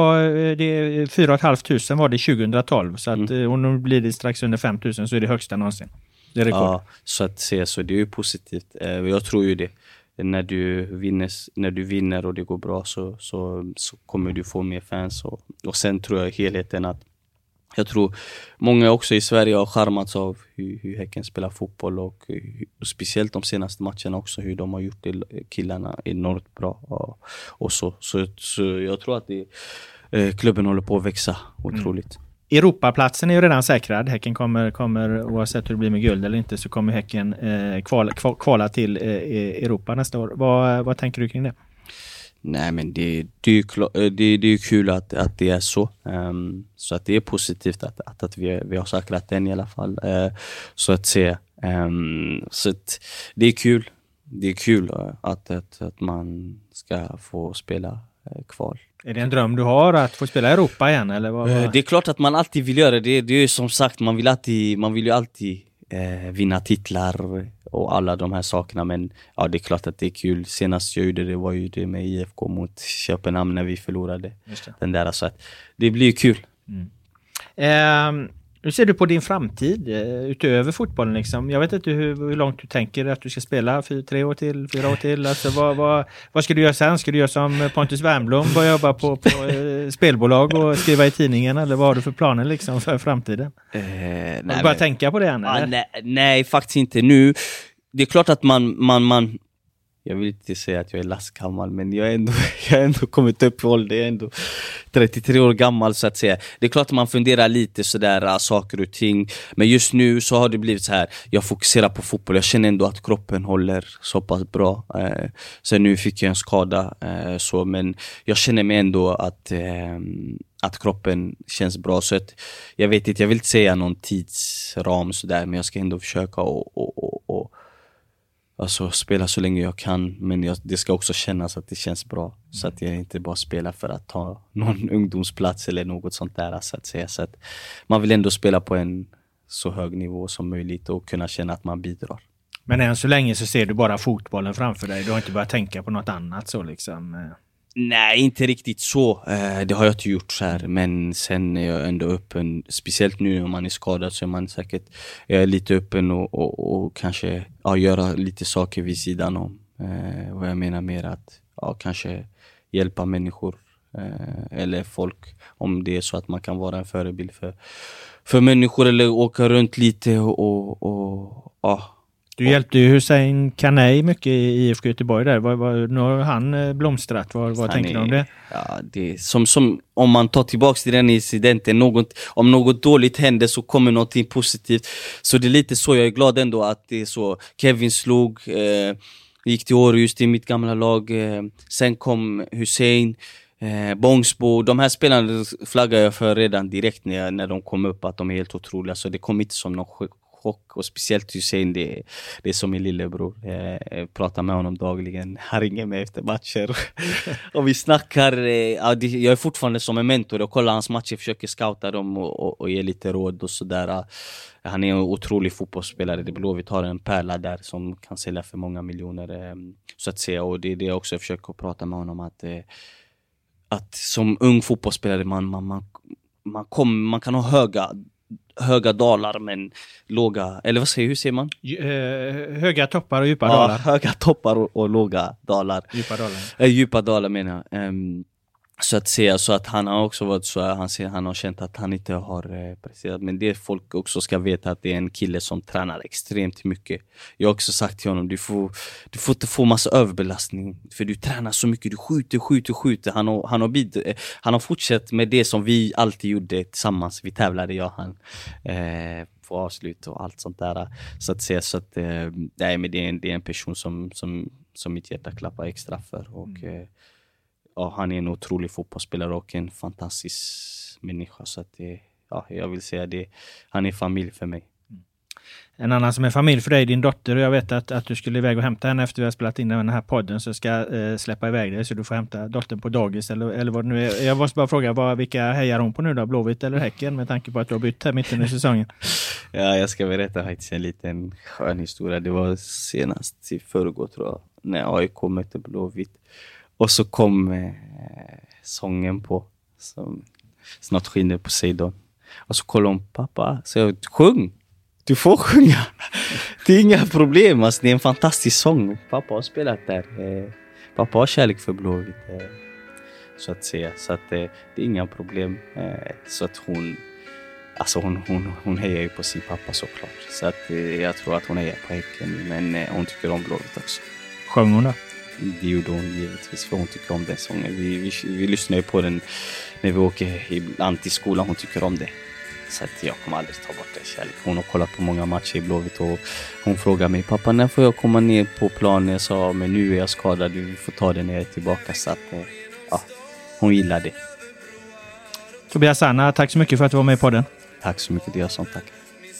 4 500 var det 2012. Så att, och nu blir det strax under 5 000, så är det högsta någonsin. Det är rekord. Ja, så att säga, så det är ju positivt. Jag tror ju det. När du vinner och det går bra, så kommer du få mer fans. Och sen tror jag helheten att jag tror många också i Sverige har charmats av hur Häcken spelar fotboll och speciellt de senaste matcherna också, hur de har gjort det, killarna enormt bra och så jag tror att klubben håller på att växa otroligt. Europaplatsen är ju redan säkrad. Häcken kommer oavsett hur det blir med guld eller inte, så kommer Häcken kvala till Europa nästa år. Vad tänker du kring det? Nej, men det är kul att det är så. Så att det är positivt att vi har säkrat den i alla fall. Så att se. Så att det är kul. Det är kul att man ska få spela kval. Är det en dröm du har att få spela i Europa igen? Eller vad? Det är klart att man alltid vill göra det. Det är ju som sagt, man vill ju alltid vinna titlar och alla de här sakerna. Men ja, det är klart att det är kul. Senast jag gjorde det var ju det med IFK mot Köpenhamn när vi förlorade den där. Så att det blir kul. Hur ser du på din framtid utöver fotbollen liksom? Jag vet inte hur långt du tänker att du ska spela, 3 år till, 4 år till. Alltså, vad ska du göra sen? Ska du göra som Pontus Wernbloom, börja jobba på spelbolag och skriva i tidningen? Eller vad har du för planer liksom för framtiden? Börja tänka på det än? Nej, faktiskt inte nu. Det är klart att man jag vill inte säga att jag är lastgammal, men jag har ändå kommit upp i ålder. Jag är ändå 33 år gammal så att säga. Det är klart att man funderar lite sådär saker och ting. Men just nu så har det blivit så här. Jag fokuserar på fotboll. Jag känner ändå att kroppen håller så pass bra. Sen nu fick jag en skada. Men jag känner mig ändå att kroppen känns bra. Så att jag vet inte, jag vill inte säga någon tidsram sådär. Men jag ska ändå försöka och alltså spela så länge jag kan, men det ska också kännas att det känns bra. Så att jag inte bara spelar för att ta någon ungdomsplats eller något sånt där så att säga. Så att man vill ändå spela på en så hög nivå som möjligt och kunna känna att man bidrar. Men än så länge så ser du bara fotbollen framför dig. Du har inte börjat tänka på något annat så liksom? Nej, inte riktigt så. Det har jag inte gjort så här. Men sen är jag ändå öppen. Speciellt nu när man är skadad så är man säkert lite öppen och kanske göra lite saker vid sidan om. Vad jag menar mer att kanske hjälpa människor eller folk. Om det är så att man kan vara en förebild för människor eller åka runt lite och Du hjälpte ju Hussein Kanei mycket i IFK Göteborg där. Nu har han blomstrat. Vad tänker du om det? Ja, det är som om man tar tillbaka till den incidenten. Om något dåligt händer så kommer något positivt. Så det är lite så. Jag är glad ändå att det är så. Kevin slog, gick till Århus i mitt gamla lag. Sen kom Hussein, Bångsbo. De här spelarna flaggar jag för redan direkt när de kom upp. Att de är helt otroliga. Så det kom inte som någon chock. Och speciellt Hussein, det är som min lillebror. Jag pratar med honom dagligen. Han ringer mig efter matcher. Och vi snackar. Jag är fortfarande som en mentor. Jag kollar hans matcher, försöker scouta dem och ge lite råd och sådär. Han är en otrolig fotbollsspelare. Det Blåvitt har en pärla där som kan sälja för många miljoner. Så att säga. Och det är det jag också försöker prata med honom. Att som ung fotbollsspelare man kan ha höga dalar men låga, eller vad säger, hur säger man? Höga toppar och djupa dalar. Höga toppar och låga dalar. Djupa dalar menar jag. Så att säga, så att han har också varit så, han har känt att han inte har presterat, men det folk också ska veta att det är en kille som tränar extremt mycket. Jag har också sagt till honom, du får inte få massa överbelastning för du tränar så mycket, du skjuter. Han har fortsatt med det som vi alltid gjorde tillsammans. Vi tävlade, jag och han på avslut och allt sånt där. Så att säga, så att nej, men det är en person som mitt hjärta klappar extra för och han är en otrolig fotbollsspelare och en fantastisk människa. Så att jag vill säga det. Han är familj för mig. En annan som är familj för dig, din dotter. Jag vet att du skulle iväg och hämta henne efter vi har spelat in den här podden. Så ska jag släppa iväg dig så du får hämta dottern på dagis eller vad det nu är. Jag måste bara fråga, vilka hejar hon på nu då? Blåvitt eller Häcken? Med tanke på att du har bytt här mitten i säsongen. Ja, jag ska berätta faktiskt en liten skön historia. Det var senast i förrgår tror jag. När AIK mötte Blåvitt. Och så kom sången på som Snart skiner på Seidon. Och så kollade hon pappa. Så jag, sjung! Du får sjunga! Det är inga problem. Alltså, det är en fantastisk sång. Pappa har spelat där. Pappa har kärlek för Blåvitt. Så att säga. Så att det är inga problem. Så att hon hejar ju på sin pappa såklart. Så att jag tror att hon hejar på Häcken. Men hon tycker om Blåvitt också. Sjöng hon då? Det gjorde hon givetvis, för hon tycker om den sången. Vi lyssnar ju på den när vi åker ibland till skolan. Hon tycker om det. Så att jag kommer aldrig ta bort det kärlek. Hon har kollat på många matcher i Blåvitt och hon frågar mig, pappa, när får jag komma ner på planen? Jag sa, men nu är jag skadad, du får ta det när jag är tillbaka. Så att hon gillar det. Tobias Sanna, tack så mycket för att du var med på den. Tack så mycket, det är sånt, tack.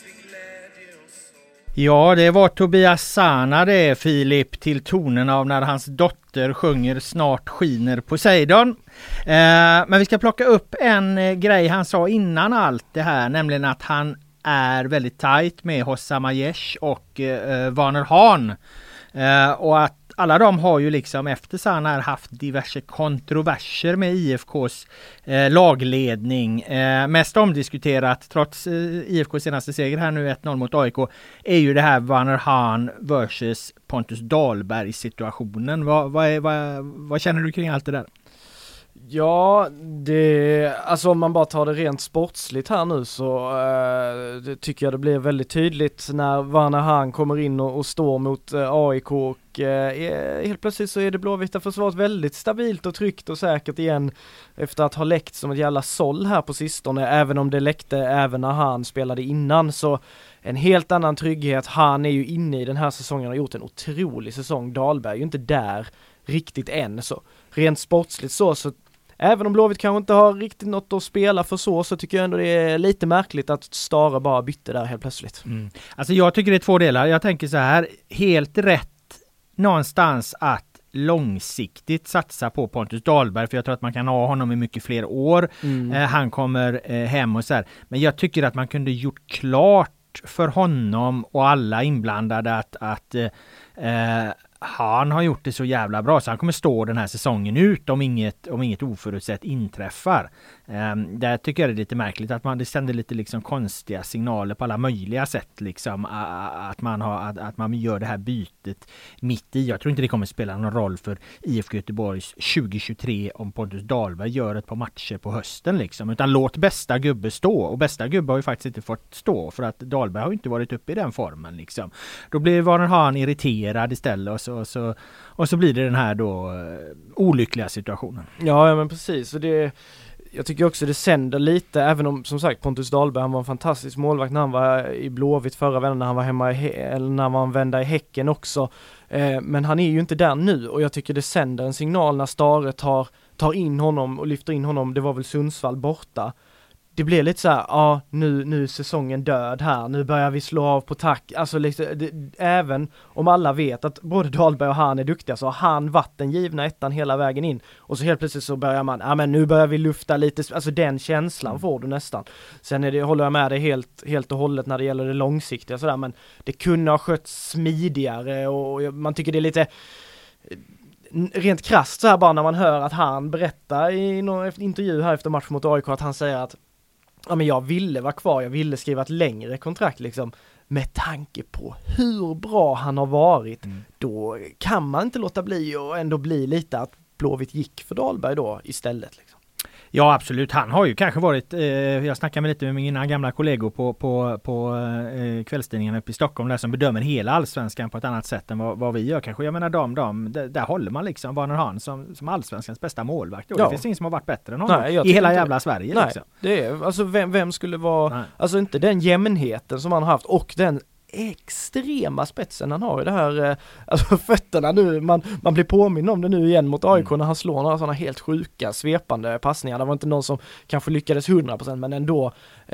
Ja, det var Tobias Sana det, Filip, till tonen av när hans dotter sjunger Snart skiner Poseidon. Men vi ska plocka upp en grej han sa innan allt det här, nämligen att han är väldigt tajt med Hossam Aiesh och Werner Hahn. Och alla de har ju liksom efter Sanna haft diverse kontroverser med IFKs lagledning. Mest omdiskuterat, trots IFKs senaste seger här nu 1-0 mot AIK, är ju det här Werner Hahn versus Pontus Dahlberg situationen. Vad känner du kring allt det där? Ja, alltså om man bara tar det rent sportsligt här nu så det tycker jag det blir väldigt tydligt när Werner Hahn kommer in och står mot AIK och helt plötsligt så är det blåvita försvaret väldigt stabilt och tryggt och säkert igen efter att ha läckt som ett jävla såll här på sistone, även om det läckte även när han spelade innan, så en helt annan trygghet. Han är ju inne i den här säsongen och har gjort en otrolig säsong. Dahlberg är ju inte där riktigt än, så rent sportsligt så även om Blåvitt kanske inte har riktigt något att spela för så tycker jag ändå det är lite märkligt att Stare bara bytte där helt plötsligt. Alltså jag tycker det är två delar. Jag tänker så här, helt rätt någonstans att långsiktigt satsa på Pontus Dahlberg, för jag tror att man kan ha honom i mycket fler år. Han kommer hem och så här. Men jag tycker att man kunde gjort klart för honom och alla inblandade att han har gjort det så jävla bra så han kommer stå den här säsongen ut om inget oförutsett inträffar. Där tycker jag det är lite märkligt att det sänder lite liksom konstiga signaler på alla möjliga sätt liksom, att man gör det här bytet mitt i. Jag tror inte det kommer spela någon roll för IFK Göteborgs 2023 om Pontus Dahlberg gör ett par matcher på hösten liksom, utan låt bästa gubbe stå, och bästa gubbe har ju faktiskt inte fått stå för att Dahlberg har inte varit uppe i den formen liksom. Då blir Werner Hahn irriterad istället och så blir det den här då olyckliga situationen. Ja men precis, och jag tycker också det sänder lite, även om som sagt Pontus Dahlberg, han var en fantastisk målvakt när han var i Blåvitt förra vändan, när han var hemma eller när man vände i Häcken också, men han är ju inte där nu, och jag tycker det sänder en signal när Stare tar in honom och lyfter in honom. Det var väl Sundsvall borta. Det blir lite så här, nu är säsongen död här, nu börjar vi slå av på tack. Alltså även om alla vet att både Dahlberg och han är duktiga, så har han varit den givna ettan hela vägen in. Och så helt plötsligt så börjar man, men nu börjar vi lufta lite, alltså den känslan får du nästan. Sen håller jag med dig helt och hållet när det gäller det långsiktiga sådär, men det kunde ha skötts smidigare, och man tycker det är lite rent krasst så här bara när man hör att han berättar i någon intervju här efter match mot AIK att han säger att men jag ville vara kvar, jag ville skriva ett längre kontrakt liksom, med tanke på hur bra han har varit. Då kan man inte låta bli och ändå bli lite att Blåvitt gick för Dahlberg då istället liksom. Ja, absolut. Han har ju kanske varit, jag snackade med lite med mina gamla kollegor på kvällstidningen uppe i Stockholm där som bedömer hela allsvenskan på ett annat sätt än vad vi gör kanske. Jag menar där håller man liksom Werner Hahn som allsvenskans bästa målvakt. Ja. Det finns ingen som har varit bättre än honom i hela jävla Sverige. Nej, liksom. Det är, alltså vem skulle vara, alltså inte den jämnheten som han har haft och den extrema spetsen han har i det här, alltså fötterna nu, man blir påminn om det nu igen mot AIK när han slår några sådana helt sjuka svepande passningar. Det var inte någon som kanske lyckades 100%, men ändå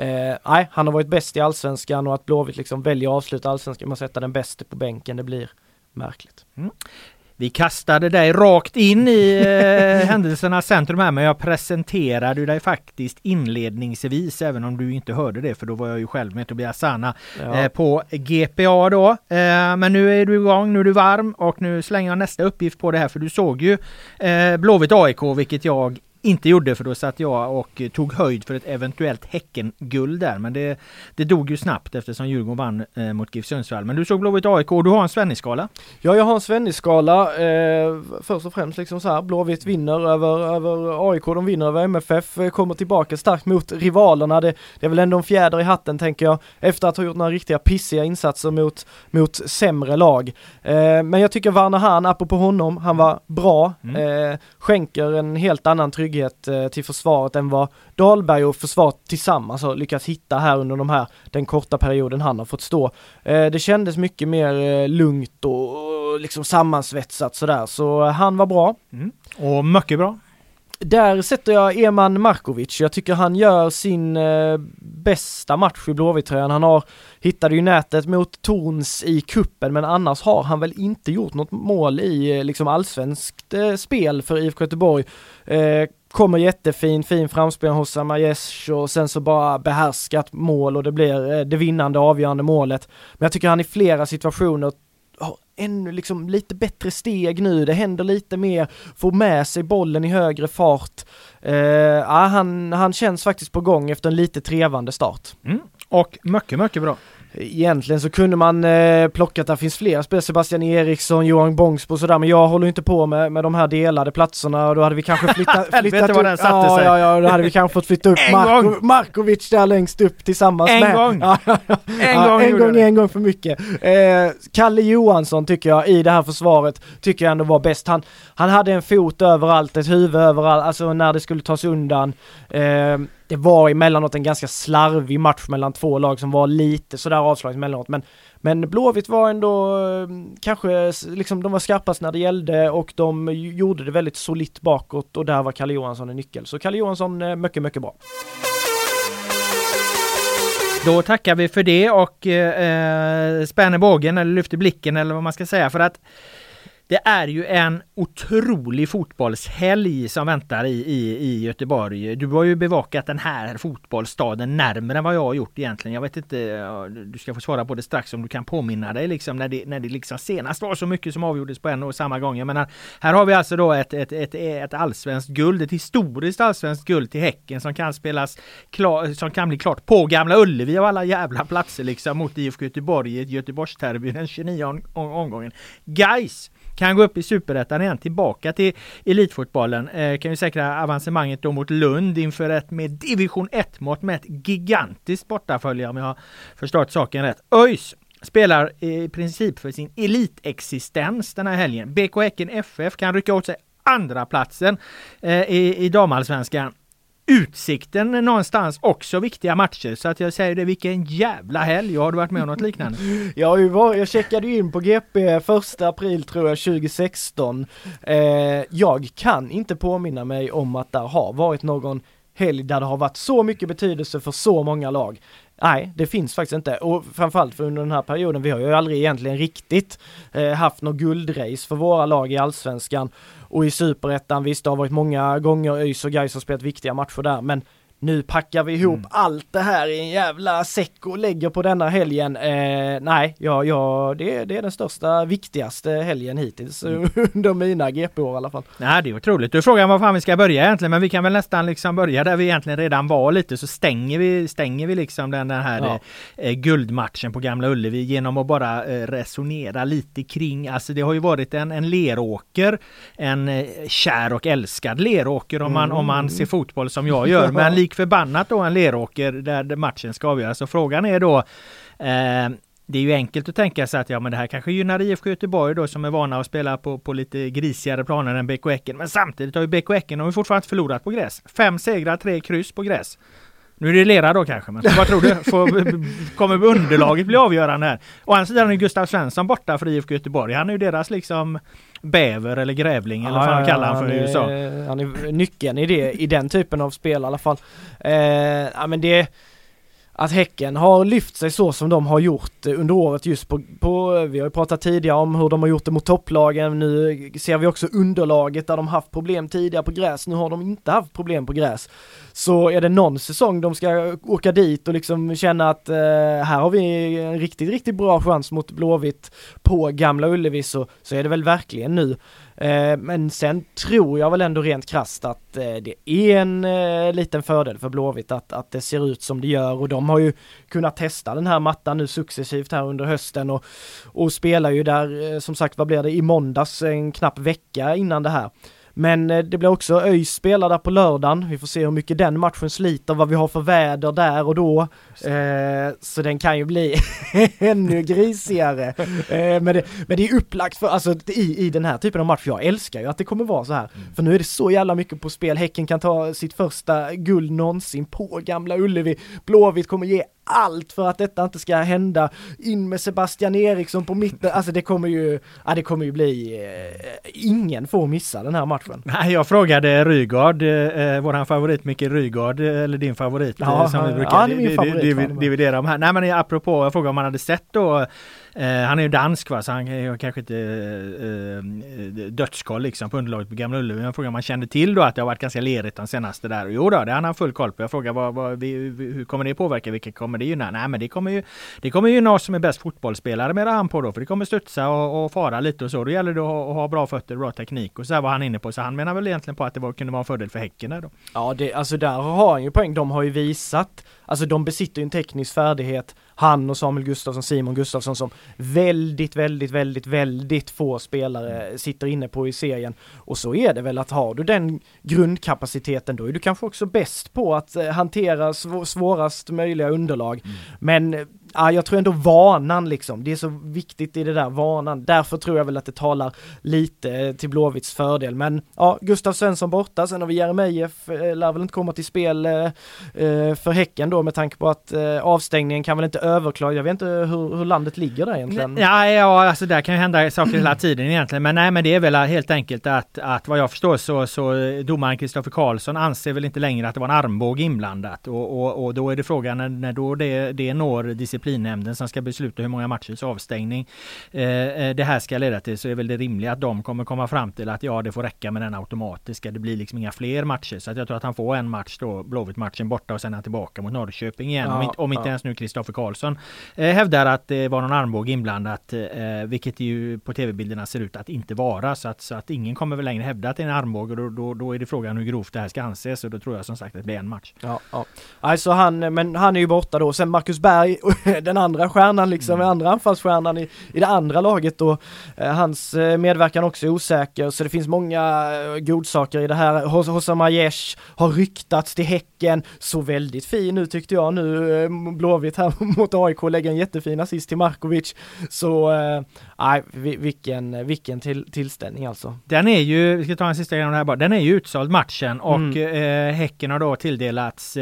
han har varit bäst i allsvenskan, och att Blåvitt liksom väljer att avsluta allsvenskan med att sätta den bästa på bänken, det blir märkligt. Vi kastade dig rakt in i händelsernas centrum här, men jag presenterade dig faktiskt inledningsvis, även om du inte hörde det, för då var jag ju själv med Tobias Sanna på GPA då. Men nu är du igång, nu är du varm, och nu slänger jag nästa uppgift på det här, för du såg ju Blåvitt AIK, vilket jag inte gjorde, för då satt jag och tog höjd för ett eventuellt Häcken-guld där, men det dog ju snabbt eftersom Djurgården vann mot GIF Sundsvall. Men du såg Blåvitt AIK och du har en Svennis-skala. Ja, jag har en Svennis-skala. Först och främst liksom så här, Blåvitt vinner över AIK, de vinner över MFF, kommer tillbaka starkt mot rivalerna. Det är väl ändå en fjäder i hatten, tänker jag, efter att ha gjort några riktiga pissiga insatser mot sämre lag. Men jag tycker Werner Hahn, apropå honom, han var bra, skänker en helt annan trygghet till försvaret än vad Dahlberg och försvaret tillsammans har lyckats hitta här under den korta perioden han har fått stå. Det kändes mycket mer lugnt och liksom sammansvetsat sådär, så han var bra. Och mycket bra. Där sätter jag Eman Markovic. Jag tycker han gör sin bästa match i Blåvitt-tröjan. Han hittade ju nätet mot Torns i kuppen, men annars har han väl inte gjort något mål i liksom allsvenskt spel för IFK Göteborg. Kommer fin framspel hos Samajesh, och sen så bara behärskat mål, och det blir det vinnande avgörande målet. Men jag tycker han i flera situationer har ännu liksom lite bättre steg nu, det händer lite mer, får med sig bollen i högre fart. Han känns faktiskt på gång efter en lite trevande start. Och mycket bra. Egentligen så kunde man plocka att det finns fler spelare, Sebastian Eriksson, Johan Bångsbo och sådär, men jag håller inte på med de här delade platserna, och då hade vi kanske flyttat upp. Då hade vi kanske fått flytta upp Markovic där längst upp tillsammans en gång för mycket. Kalle Johansson tycker jag i det här försvaret tycker jag ändå var bäst. Han hade en fot överallt, ett huvud överallt, alltså när det skulle tas undan. Det var emellanåt en ganska slarvig match mellan två lag som var lite sådär avslags emellanåt, men Blåvitt var ändå kanske liksom, de var skarpast när det gällde och de gjorde det väldigt solitt bakåt, och där var Kalle Johansson en nyckel. Så Kalle Johansson mycket bra. Då tackar vi för det och spänner bågen eller lyfter blicken eller vad man ska säga, för att det är ju en otrolig fotbollshelg som väntar i Göteborg. Du har ju bevakat den här fotbollsstaden närmare än vad jag har gjort egentligen. Jag vet inte, du ska få svara på det strax om du kan påminna dig liksom när det liksom senast var så mycket som avgjordes på en och samma gång. Jag menar, här har vi alltså då ett allsvenskt guld, ett historiskt allsvenskt guld till Häcken som kan spelas som kan bli klart på Gamla Ullevi av alla jävla platser liksom mot IFK Göteborg i ett Göteborgsderby den 29 omgången. Guys kan gå upp i Superettan igen, tillbaka till elitfotbollen. Kan ju säkra avancemanget då mot Lund inför ett med division 1-mått med ett gigantiskt bortafölje om jag har förstått saken rätt. ÖIS spelar i princip för sin elitexistens den här helgen. BK Häcken FF kan rycka åt sig andra platsen i damallsvenskan. Utsikten någonstans också viktiga matcher, så att jag säger det, vilken jävla helg. Har du varit med om något liknande? Jag checkade in på GP 1 april tror jag 2016. Jag kan inte påminna mig om att det har varit någon helg där det har varit så mycket betydelse för så många lag. Nej, det finns faktiskt inte. Och framförallt för under den här perioden, vi har ju aldrig egentligen riktigt haft någon guldrace för våra lag i Allsvenskan. Och i Superettan, visst det har varit många gånger ÖIS och Gais har spelat viktiga matcher där, men nu packar vi ihop allt det här i en jävla säck och lägger på denna helgen. Det är den största, viktigaste helgen hittills under mina GP-år i alla fall. Nej, det är otroligt. Du frågar var fan vi ska börja egentligen, men vi kan väl nästan liksom börja där vi egentligen redan var lite, så stänger vi liksom den här guldmatchen på Gamla Ullevi genom att bara resonera lite kring, alltså det har ju varit en leråker, en kär och älskad leråker om man ser fotboll som jag gör, men förbannat då en leråker där matchen ska avgöras. Så frågan är då, det är ju enkelt att tänka sig att men det här kanske gynnar IFK Göteborg då som är vana att spela på lite grisigare planer än BK Häcken, men samtidigt har ju BK Häcken har ju fortfarande inte förlorat på gräs. 5 segrar, 3 kryss på gräs. Nu är det lera då kanske, men vad tror du? Kommer underlaget bli avgörande här? Och andra sidan är Gustav Svensson borta för IFK Göteborg. Han är ju deras liksom bäver eller grävling eller vad man kallar han för i USA. Han är nyckeln i den typen av spel i alla fall. Men det att Häcken har lyft sig så som de har gjort under året just på vi har ju pratat tidigare om hur de har gjort det mot topplagen. Nu ser vi också underlaget där de haft problem tidigare på gräs. Nu har de inte haft problem på gräs. Så är det någon säsong de ska åka dit och liksom känna att här har vi en riktigt, riktigt bra chans mot Blåvitt på Gamla Ullevi, så är det väl verkligen nu. Men sen tror jag väl ändå rent krasst att det är en liten fördel för Blåvitt att det ser ut som det gör, och de har ju kunnat testa den här mattan nu successivt här under hösten och spelar ju där, som sagt, vad blir det, i måndags, en knapp vecka innan det här. Men det blir också ÖIS spelar där på lördagen. Vi får se hur mycket den matchen sliter, vad vi har för väder där och då. Så den kan ju bli ännu grisigare. Men det är upplagt för, alltså, i den här typen av match. Jag älskar ju att det kommer vara så här. För nu är det så jävla mycket på spel. Häcken kan ta sitt första guld någonsin på Gamla Ullevi. Blåvitt kommer ge allt för att detta inte ska hända. In med Sebastian Eriksson på mitten. Alltså det kommer ju bli ingen får missa den här matchen. Nej, jag frågade Rygaard, våran favorit Micke Rygaard, eller din favorit, som vi brukar dividera om här. Nej, men apropå, jag frågade om man hade sett då Han är ju dansk, va, så han är kanske inte dödskoll liksom på underlaget på Gamla Ullevi. Jag frågar om man kände till då att det har varit ganska lerigt den senaste där. Och jo då, det har han full koll på. Jag frågar hur kommer det påverka, vilka kommer det gynna? Nej, men det kommer ju oss som är bäst fotbollsspelare med han på då, för det kommer studsa och fara lite och så. Då gäller det att ha bra fötter, bra teknik, och så här var han inne på. Så han menar väl egentligen på att det kunde vara en fördel för Häcken där då. Ja, alltså där har han ju poäng. De har ju visat, alltså de besitter ju en teknisk färdighet, han och Samuel Gustafsson, Simon Gustafsson, som väldigt få spelare sitter inne på i serien. Och så är det väl att har du den grundkapaciteten, då är du kanske också bäst på att hantera svårast möjliga underlag. Men jag tror ändå vanan liksom, det är så viktigt i det där vanan. Därför tror jag väl att det talar lite till Blåvitts fördel. Men ja, Gustav Svensson borta, sen har vi Jeremejeff, lär väl inte komma till spel för Häcken då, med tanke på att avstängningen kan väl inte överklaga. Jag vet inte hur landet ligger där egentligen. Ja, alltså där kan ju hända saker hela tiden egentligen. Men nej, men det är väl helt enkelt att vad jag förstår så domaren Kristoffer Karlsson anser väl inte längre att det var en armbåge inblandat. Och då är det frågan när då det når disciplinnämnden som ska besluta hur många matchers avstängning det här ska leda till, så är väl det rimligt att de kommer komma fram till att det får räcka med den automatiska. Det blir liksom inga fler matcher. Så att jag tror att han får en match då, Blåvitt-matchen borta, och sen är han tillbaka mot Norrköping igen. Om inte ens nu Kristoffer Karlsson hävdar att det var någon armbåge inblandat, vilket ju på tv-bilderna ser ut att inte vara, så att ingen kommer väl längre hävda att det är en armbåge, och då är det frågan hur grovt det här ska anses, och då tror jag som sagt att det blir en match. Ja. Alltså han är ju borta då. Sen Marcus Berg, den andra stjärnan liksom, andra anfallsstjärnan i det andra laget då, hans medverkan också är osäker, så det finns många godsaker i det här. Hossam Aiesh har ryktats till Häcken, så väldigt fin nu tyckte jag nu, Blåvitt här mot AIK lägger en jättefin assist till Markovic, så vilken tillställning alltså. Den är ju, vi ska ta en sista grej om det här bara, den är ju utsåld matchen, och Häcken har då tilldelats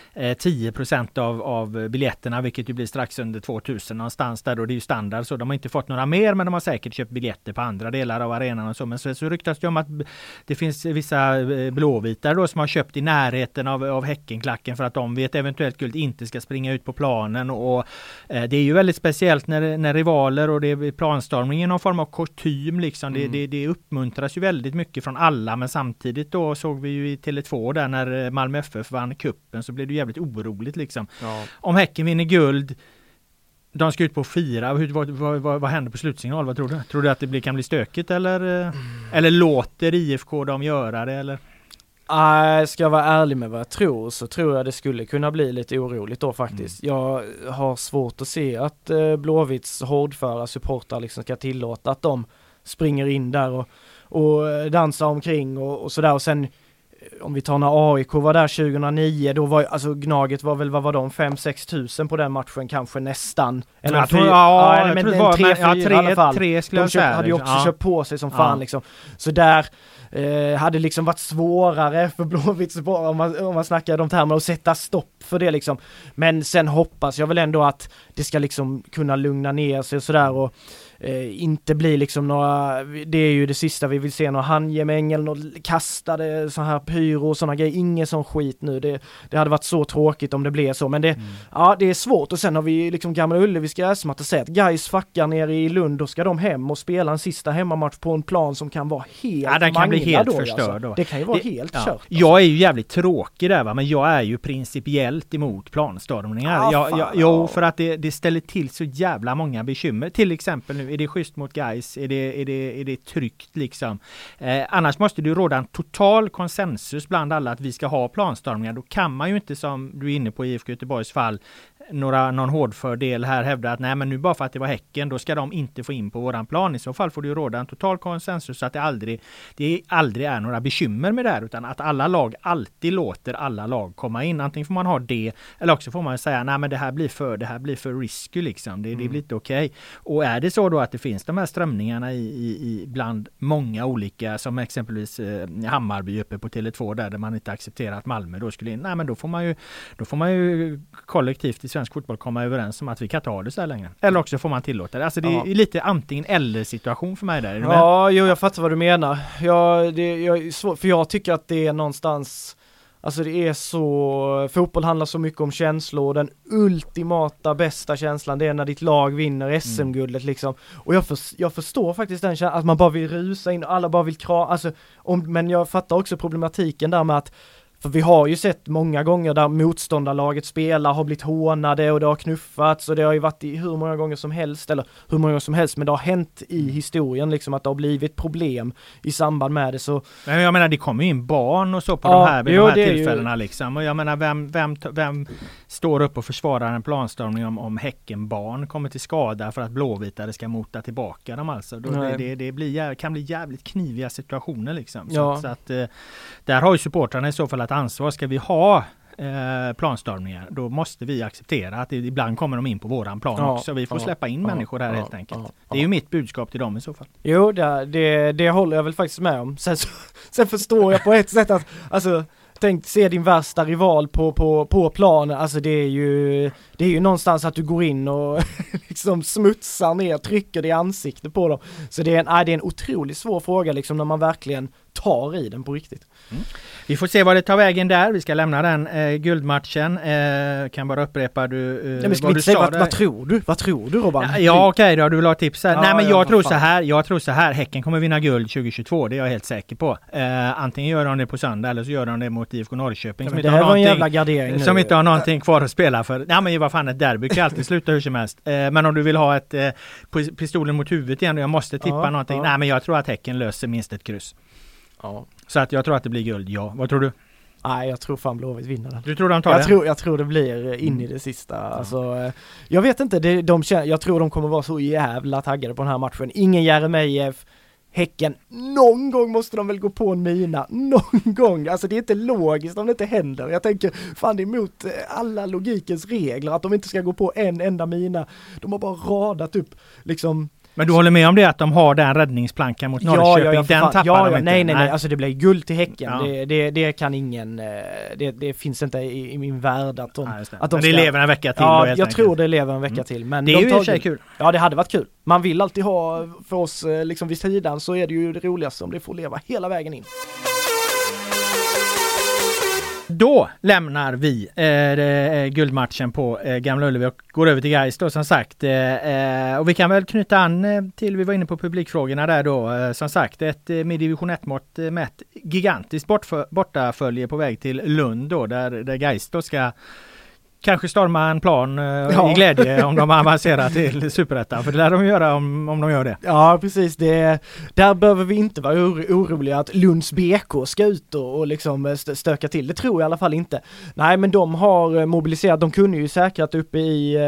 10% av biljetterna, vilket ju blir strax under 2000 någonstans där, och det är ju standard, så de har inte fått några mer, men de har säkert köpt biljetter på andra delar av arenan och så. Men så ryktas det om att det finns vissa blåvitar då som har köpt i närheten av Häckenklacken för att de vid ett eventuellt guld inte ska springa ut på planen, och det är ju väldigt speciellt när rivaler, och det är planstormningen någon form av kostym liksom. Det uppmuntras ju väldigt mycket från alla, men samtidigt då såg vi ju i Tele2 där när Malmö FF vann kuppen, så blev det jävligt oroligt liksom. Ja. Om Häcken vinner guld, de ska ut på 4. Vad händer på slutsignal? Vad tror du? Tror du att det kan bli stökigt, eller låter IFK dem göra det, eller? Ska jag vara ärlig med vad jag tror, så tror jag det skulle kunna bli lite oroligt då faktiskt. Jag har svårt att se att Blåvitts hårdföra supportrar liksom ska tillåta att de springer in där och dansar omkring och sådär. Och sen om vi tar när AIK var där 2009, då var alltså Gnaget var väl, vad var de, 5-6 tusen på den matchen kanske nästan. Eller jag tror, men 3-4 i alla fall. 3 skulle de hade ju också köpt på sig som fan liksom. Så där hade liksom varit svårare för Blåvitt om man snackar de termerna, att sätta stopp för det liksom. Men sen hoppas jag väl ändå att det ska liksom kunna lugna ner sig och sådär, och inte bli liksom några, det är ju det sista vi vill se, några handgemäng något kastade så här pyro och såna grejer, ingen sån skit nu. Det hade varit så tråkigt om det blev så, men det är svårt. Och sen har vi liksom Gamla Ullevi gräsmatta, säga att Gais fackar nere i Lund, och ska de hem och spela en sista hemmamatch på en plan som kan vara helt den kan bli helt då, förstörd alltså. Det kan ju vara helt kört. Alltså. Jag är ju jävligt tråkig där, va, men jag är ju principiellt emot planstormningar. För att det ställer till så jävla många bekymmer. Till exempel nu, är det schysst mot Gais? Är det tryggt liksom? Annars måste det ju råda en total konsensus bland alla att vi ska ha planstormningar. Då kan man ju inte, som du är inne på i IFK Göteborgs fall, någon hårdfördel här hävda att nej, men nu bara för att det var Häcken, då ska de inte få in på våran plan. I så fall får det ju råda en total konsensus så att det aldrig är några bekymmer med det här, utan att alla lag alltid låter alla lag komma in. Antingen får man ha det, eller också får man säga nej, men det här blir för risky liksom. Det blir inte okej. Och är det så då att det finns de här strömningarna i bland många olika, som exempelvis Hammarby uppe på Tele2 där man inte accepterar att Malmö då skulle in, nej, men då får man ju kollektivt i svensk fotboll komma överens om att vi kan ta det så här länge. Eller också får man tillåta det. Alltså det är lite antingen eller situation för mig där. Jag fattar vad du menar. Jag är svår, för jag tycker att det är någonstans, Alltså det är så, fotboll handlar så mycket om känslor, den ultimata bästa känslan det är när ditt lag vinner SM-guldet liksom. Och jag förstår faktiskt den känslan, att man bara vill rusa in och alla bara vill alltså, men jag fattar också problematiken där med att, för vi har ju sett många gånger där motståndarlaget spelar har blivit hånade och det har knuffats och det har ju varit i hur många gånger som helst, men det har hänt i historien liksom att det har blivit problem i samband med det. Så men jag menar det kommer in barn och så på de här tillfällena liksom, och jag menar vem står upp och försvarar en planstormning om Häckenbarn kommer till skada för att blåvitare ska mota tillbaka dem alltså. Det kan bli jävligt kniviga situationer liksom. Så att där har ju supportrarna i så fall ett ansvar. Ska vi ha planstormningar, då måste vi acceptera att ibland kommer de in på våran plan också. Vi får släppa in människor här helt enkelt. Det är ju mitt budskap till dem i så fall. Jo, det håller jag väl faktiskt med om. Sen förstår jag på ett sätt att alltså, tänk se din värsta rival på planen. Alltså det är ju någonstans att du går in och liksom smutsar ner, trycker det i ansiktet på dem. Så det är en otroligt svår fråga liksom när man verkligen tar i den på riktigt. Vi får se vad det tar vägen där. Vi ska lämna den guldmatchen. Kan bara upprepa vad du sa. Vad tror du Robban? Ja, okej då. Du vill ha tips här. Nej, men jag tror så här. Häcken kommer vinna guld 2022. Det är jag helt säker på. Antingen gör de det på söndag eller så gör de det mot IFK Norrköping. Det här var en jävla gardering. Som inte har någonting kvar att spela för. Nej, men vad fan, ett derby kan alltid sluta hur som helst. Men om du vill ha ett pistolen mot huvudet igen och jag måste tippa någonting. Nej, men jag tror att Häcken löser minst ett kryss. Ja. Så att jag tror att det blir guld, ja. Vad tror du? Nej, jag tror fan Blåvitt vinner den. Du tror de tar det? Jag tror det blir in i det sista. Alltså, jag vet inte, jag tror de kommer vara så jävla taggade på den här matchen. Ingen Jeremejeff, Häcken, någon gång måste de väl gå på en mina. Någon gång, alltså det är inte logiskt om det inte händer. Jag tänker, fan det är emot alla logikens regler att de inte ska gå på en enda mina. De har bara radat upp liksom. Men du håller med om det att de har den räddningsplankan mot Norrköping? Den tappar de inte? Nej. Alltså det blir guld till Häcken. Ja. Det kan ingen... Det finns inte i min värld att de ska... Det lever en vecka till. Ja, jag tror det lever en vecka till. Men det är ju i och för sig kul. Ja, det hade varit kul. Man vill alltid ha, för oss liksom vid sidan så är det ju det roligaste om det får leva hela vägen in. Då lämnar vi guldmatchen på Gamla Ullevi och går över till Gais då som sagt. Och vi kan väl knyta an till, vi var inne på publikfrågorna där då. Som sagt, ett med division 1-mått med ett gigantiskt bortafölje på väg till Lund då, där Gais då ska kanske storma en plan i glädje om de avancerar till Superettan. För det lär de göra om de gör det. Ja, precis. Där behöver vi inte vara oroliga att Lunds BK ska ut och liksom stöka till. Det tror jag i alla fall inte. Nej, men de har mobiliserat. De kunde ju säkrat uppe i...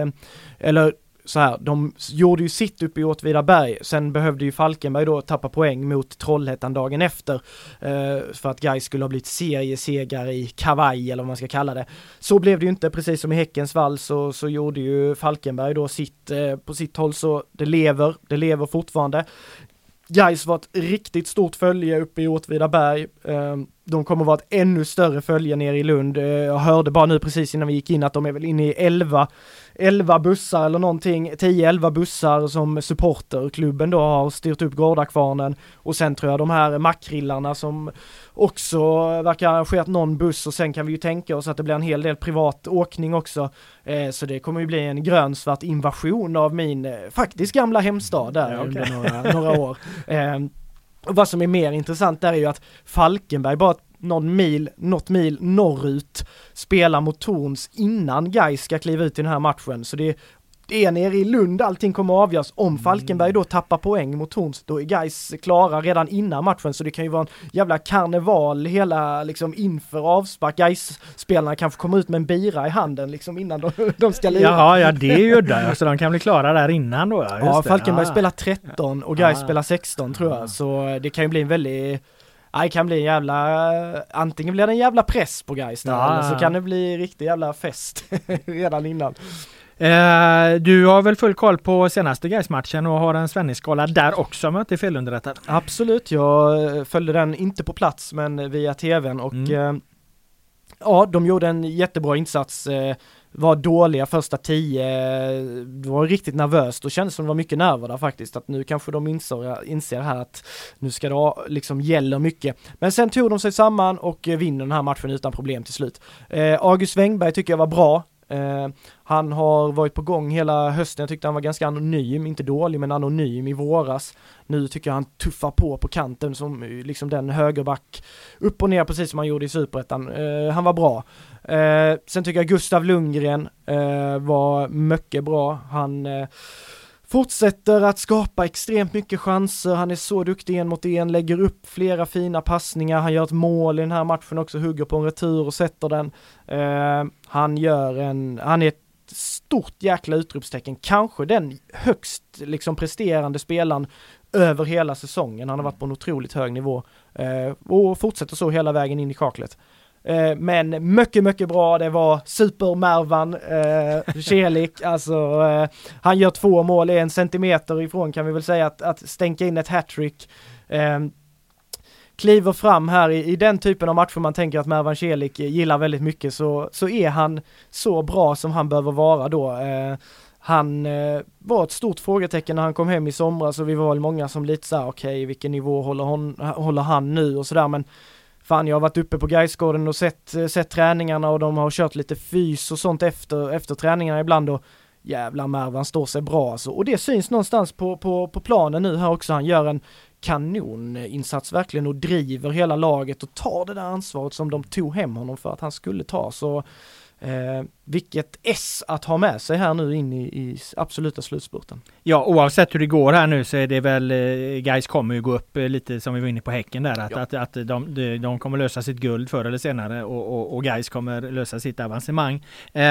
så här, de gjorde ju sitt uppe i Åtvidaberg. Sen behövde ju Falkenberg då tappa poäng mot Trollhättan dagen efter för att Gais skulle ha blivit seriesegare i kavaj eller vad man ska kalla det. Så blev det ju inte, precis som i Häckens vall så gjorde ju Falkenberg då sitt på sitt håll, så det lever fortfarande. Gais var ett riktigt stort följe uppe i Åtvidaberg. De kommer vara ett ännu större följe ner i Lund. Jag hörde bara nu precis innan vi gick in att de är väl inne i 11 bussar eller någonting, 10-11 bussar som supporterklubben då har styrt upp Gårdakvarnen, och sen tror jag de här makrillarna som också verkar ha arrangerat någon buss, och sen kan vi ju tänka oss att det blir en hel del privat åkning också, så det kommer ju bli en grönsvart invasion av min faktiskt gamla hemstad där under några år. Och vad som är mer intressant där är ju att Falkenberg bara något mil norrut spelar mot Torns innan Gais ska kliva ut i den här matchen. Så det är nere i Lund allting kommer att avgöras. Om Falkenberg då tappar poäng mot Torns, då är Gais klara redan innan matchen. Så det kan ju vara en jävla karneval hela liksom inför avspark. Gais-spelarna kanske kommer ut med en bira i handen liksom innan de ska lira. Ja, det är ju där. Så de kan bli klara där innan då. Ja, Falkenberg spelar 13 och Gais spelar 16 tror jag. Så det kan ju bli en väldigt... Det kan bli en jävla... Antingen blir det en jävla press på Gais där, eller så kan det bli riktigt jävla fest redan innan. Du har väl full koll på senaste Gais-matchen och har en Svennis-skala där också, om jag inte är felunderrättad? Absolut, jag följde den inte på plats men via tvn och ja, de gjorde en jättebra insats. var dåliga första 10. Det var riktigt nervöst och kändes som det var mycket nerver där faktiskt, att nu kanske de inser här att nu ska det liksom gälla mycket. Men sen tog de sig samman och vinner den här matchen utan problem till slut. August Wengberg tycker jag var bra. Han har varit på gång hela hösten. Jag tyckte han var ganska anonym, inte dålig men anonym i våras. Nu tycker jag han tuffar på kanten som liksom den högerback upp och ner precis som han gjorde i Superettan. Han var bra. Sen tycker jag Gustav Lundgren var mycket bra. Han fortsätter att skapa extremt mycket chanser. Han är så duktig en mot en, lägger upp flera fina passningar. Han gör ett mål i den här matchen också, hugger på en retur och sätter den. Han är ett stort jäkla utropstecken. Kanske den högst liksom presterande spelaren över hela säsongen. Han har varit på en otroligt hög nivå och fortsätter så hela vägen in i kaklet. Men mycket bra, det var super Mervan Celik, alltså han gör 2 mål, 1 centimeter ifrån kan vi väl säga att stänka in ett hattrick. Kliver fram här i den typen av matcher man tänker att Mervan Celik gillar väldigt mycket, så är han så bra som han behöver vara då. Han var ett stort frågetecken när han kom hem i somras, så vi var väl många som lite såhär, okej, vilken nivå håller han nu och sådär, men fan, jag har varit uppe på Gaisgården och sett träningarna och de har kört lite fys och sånt efter träningarna ibland, och jävla Mervan står sig bra alltså. Och det syns någonstans på planen nu här också. Han gör en kanoninsats verkligen och driver hela laget och tar det där ansvaret som de tog hem honom för att han skulle ta. Så vilket att ha med sig här nu in i absoluta slutspurten. Ja, oavsett hur det går här nu så är det väl Gais kommer ju gå upp lite som vi var inne på Häcken där, att de kommer lösa sitt guld förr eller senare och Gais kommer lösa sitt avancemang.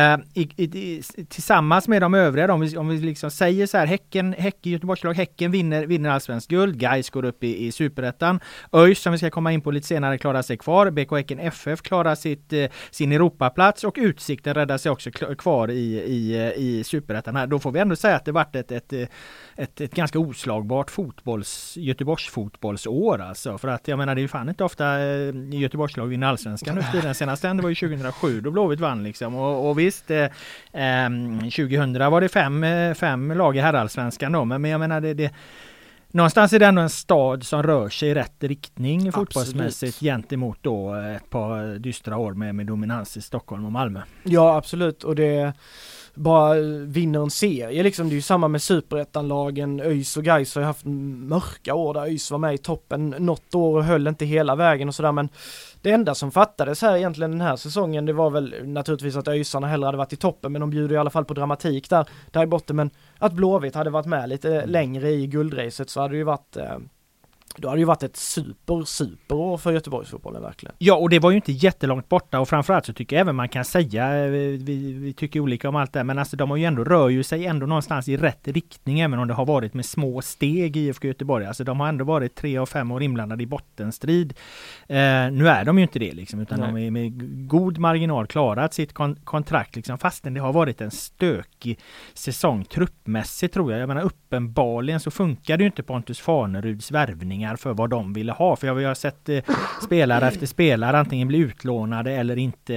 Tillsammans med de övriga, om vi liksom säger så här, Häcken Göteborgslag, Häcken vinner allsvensk guld, Gais går upp i Superettan, ÖIS som vi ska komma in på lite senare klarar sig kvar, BK Häcken FF klarar sin Europaplats och Utsikten räddar sig också kvar i Superettan här. Då får vi ändå säga att det varit ett ganska oslagbart Göteborgsfotbollsår alltså. För att jag menar, det är ju fan inte ofta Göteborgslag vinner allsvenskan nu för den senaste. Det var ju 2007 då Blåvitt vann liksom. Och visst, 2000 var det fem lag i herrallsvenskan då. Men jag menar det någonstans är det ändå en stad som rör sig i rätt riktning fotbollsmässigt gentemot då ett par dystra år med dominans i Stockholm och Malmö. Ja, absolut. Och det bara vinner en serie. Liksom, det är ju samma med Superettanlagen. ÖIS och Gais har haft mörka år där ÖIS var med i toppen något år och höll inte hela vägen och sådär. Men det enda som fattades här egentligen den här säsongen, det var väl naturligtvis att ÖISarna hellre hade varit i toppen, men de bjuder i alla fall på dramatik där i botten. Men att Blåvitt hade varit med lite längre i guldracet, så hade det ju varit då hade det ju varit ett superår för Göteborgsfotbollen verkligen. Ja, och det var ju inte jättelångt borta, och framförallt så tycker jag även man kan säga, vi tycker olika om allt det, men alltså de har ju rör sig ändå någonstans i rätt riktning, även om det har varit med små steg i IFK Göteborg. Alltså de har ändå varit 3 och 5 år inblandade i bottenstrid. Nu är de ju inte det liksom, utan de är med god marginal klarat sitt kontrakt liksom, fastän det har varit en stökig säsong truppmässigt tror jag. Jag menar, uppenbarligen så funkar det ju inte Pontus Farneruds värvning för vad de ville ha. För jag har sett spelare efter spelare antingen bli utlånade eller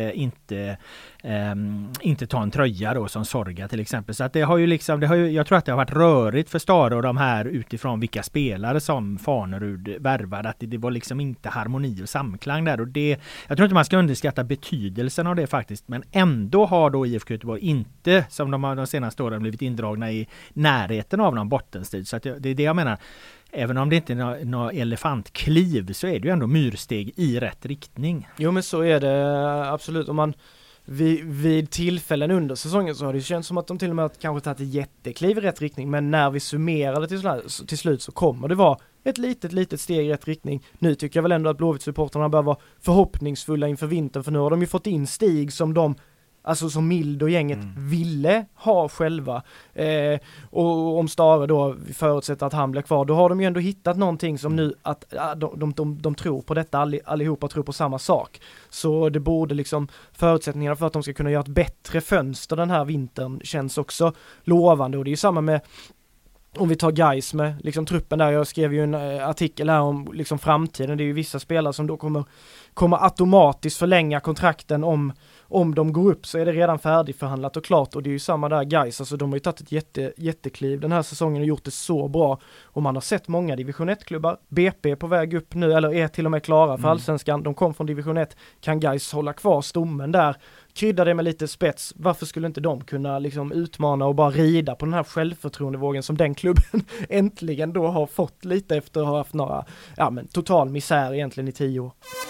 inte ta en tröja då, som Sorga till exempel. Så att det har ju liksom, jag tror att det har varit rörigt för Stare och de här utifrån vilka spelare som Farnerud värvade, att det var liksom inte harmoni och samklang där, och det, jag tror inte man ska underskatta betydelsen av det faktiskt, men ändå har då IFK Göteborg inte, som de senaste åren, blivit indragna i närheten av någon bottenstrid. Så att det är det jag menar. Även om det inte är något elefantkliv, så är det ju ändå myrsteg i rätt riktning. Jo, men så är det absolut. Om man vid tillfällen under säsongen så har det känts som att de till och med kanske tagit ett jättekliv i rätt riktning. Men när vi summerade till slut så kommer det vara ett litet steg i rätt riktning. Nu tycker jag väl ändå att Blåvitt-supporterna bör vara förhoppningsfulla inför vintern. För nu har de ju fått in Stig som som Mild och gänget ville ha själva. Och om Stare då förutsätter att han blir kvar, då har de ju ändå hittat någonting som nu att de tror på detta, allihopa tror på samma sak. Så det borde liksom, förutsättningarna för att de ska kunna göra ett bättre fönster den här vintern känns också lovande. Och det är ju samma med om vi tar Gais med liksom truppen där, jag skrev ju en artikel här om liksom framtiden, det är ju vissa spelare som då kommer automatiskt förlänga kontrakten om de går upp, så är det redan färdigförhandlat och klart, och det är ju samma där Gais, alltså de har ju tagit ett jättekliv den här säsongen och gjort det så bra, och man har sett många division 1-klubbar, BP är på väg upp nu, eller är till och med klara för allsvenskan, de kom från division 1, kan Gais hålla kvar stommen där, krydda det med lite spets, varför skulle inte de kunna liksom utmana och bara rida på den här självförtroendevågen som den klubben äntligen då har fått lite efter att ha haft några, total misär egentligen i 10 år.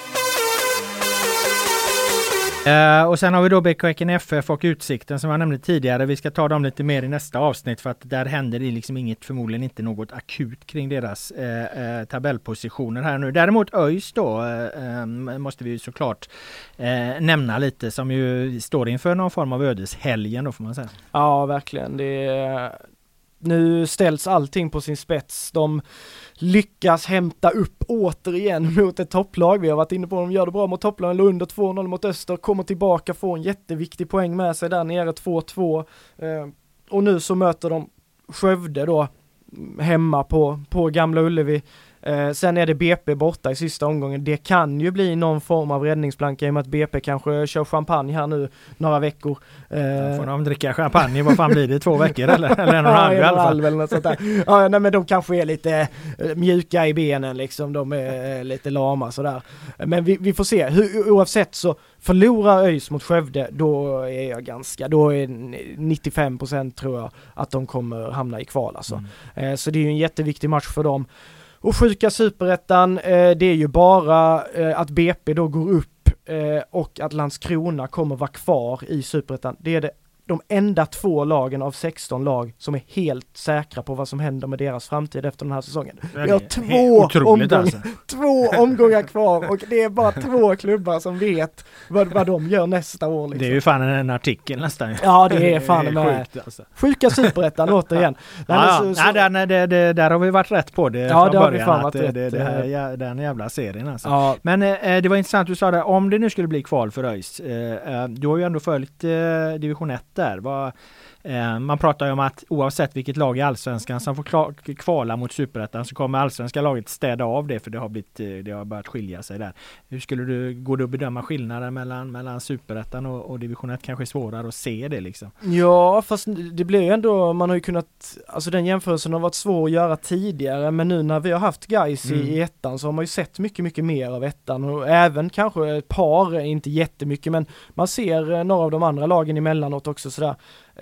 Och sen har vi då BK Häcken FF och Utsikten som jag nämnde tidigare. Vi ska ta dem lite mer i nästa avsnitt, för att där händer det liksom förmodligen inte något akut kring deras tabellpositioner här nu. Däremot ÖIS då måste vi ju såklart nämna lite, som ju står inför någon form av ödeshelgen då, får man säga. Ja, verkligen. Nu ställs allting på sin spets. De lyckas hämta upp återigen mot ett topplag. Vi har varit inne på att de gör det bra mot topplagen Lund, 2-0 mot Öster. Kommer tillbaka, får en jätteviktig poäng med sig där nere, 2-2. Och nu så möter de Skövde då hemma på Gamla Ullevi. Sen är det BP borta i sista omgången. Det kan ju bli någon form av räddningsplanka i och med att BP kanske kör champagne här nu några veckor. Får de dricka champagne? Vad fan blir det? 2 veckor eller en och en halv i alla fall? Eller något sånt där. Ja, nej, men de kanske är lite mjuka i benen liksom. De är lite lama sådär. Men vi får se. Oavsett så förlorar ÖIS mot Skövde, då är 95% tror jag att de kommer hamna i kval alltså. Så det är ju en jätteviktig match för dem. Och sjuka Superettan, det är ju bara att BP då går upp och att Landskrona kommer vara kvar i Superettan. Det är de enda 2 lagen av 16 lag som är helt säkra på vad som händer med deras framtid efter den här säsongen. Vi har 2 omgångar kvar och det är bara 2 klubbar som vet vad de gör nästa år. Liksom. Det är ju fan en artikel nästan. Ja, det är fan med sjukt, alltså. Sjuka Superettan återigen. Där har vi varit rätt på det. Ja, det har vi början, fan varit rätt. Den jävla serien alltså. Ja. Men det var intressant du sa det, om det nu skulle bli kval för ÖIS. Du har ju ändå följt division 1 där. Man pratar ju om att oavsett vilket lag i allsvenskan som får kvala mot Superettan, så kommer allsvenska laget städa av det, för det har börjat skilja sig där. Hur skulle du gå att bedöma skillnaden mellan Superettan och division 1? Kanske är svårare att se det liksom. Ja, fast det blir ju ändå, man har ju kunnat, alltså den jämförelsen har varit svår att göra tidigare, men nu när vi har haft Gais i ettan så har man ju sett mycket, mycket mer av ettan, och även kanske ett par, inte jättemycket, men man ser några av de andra lagen emellanåt också sådär.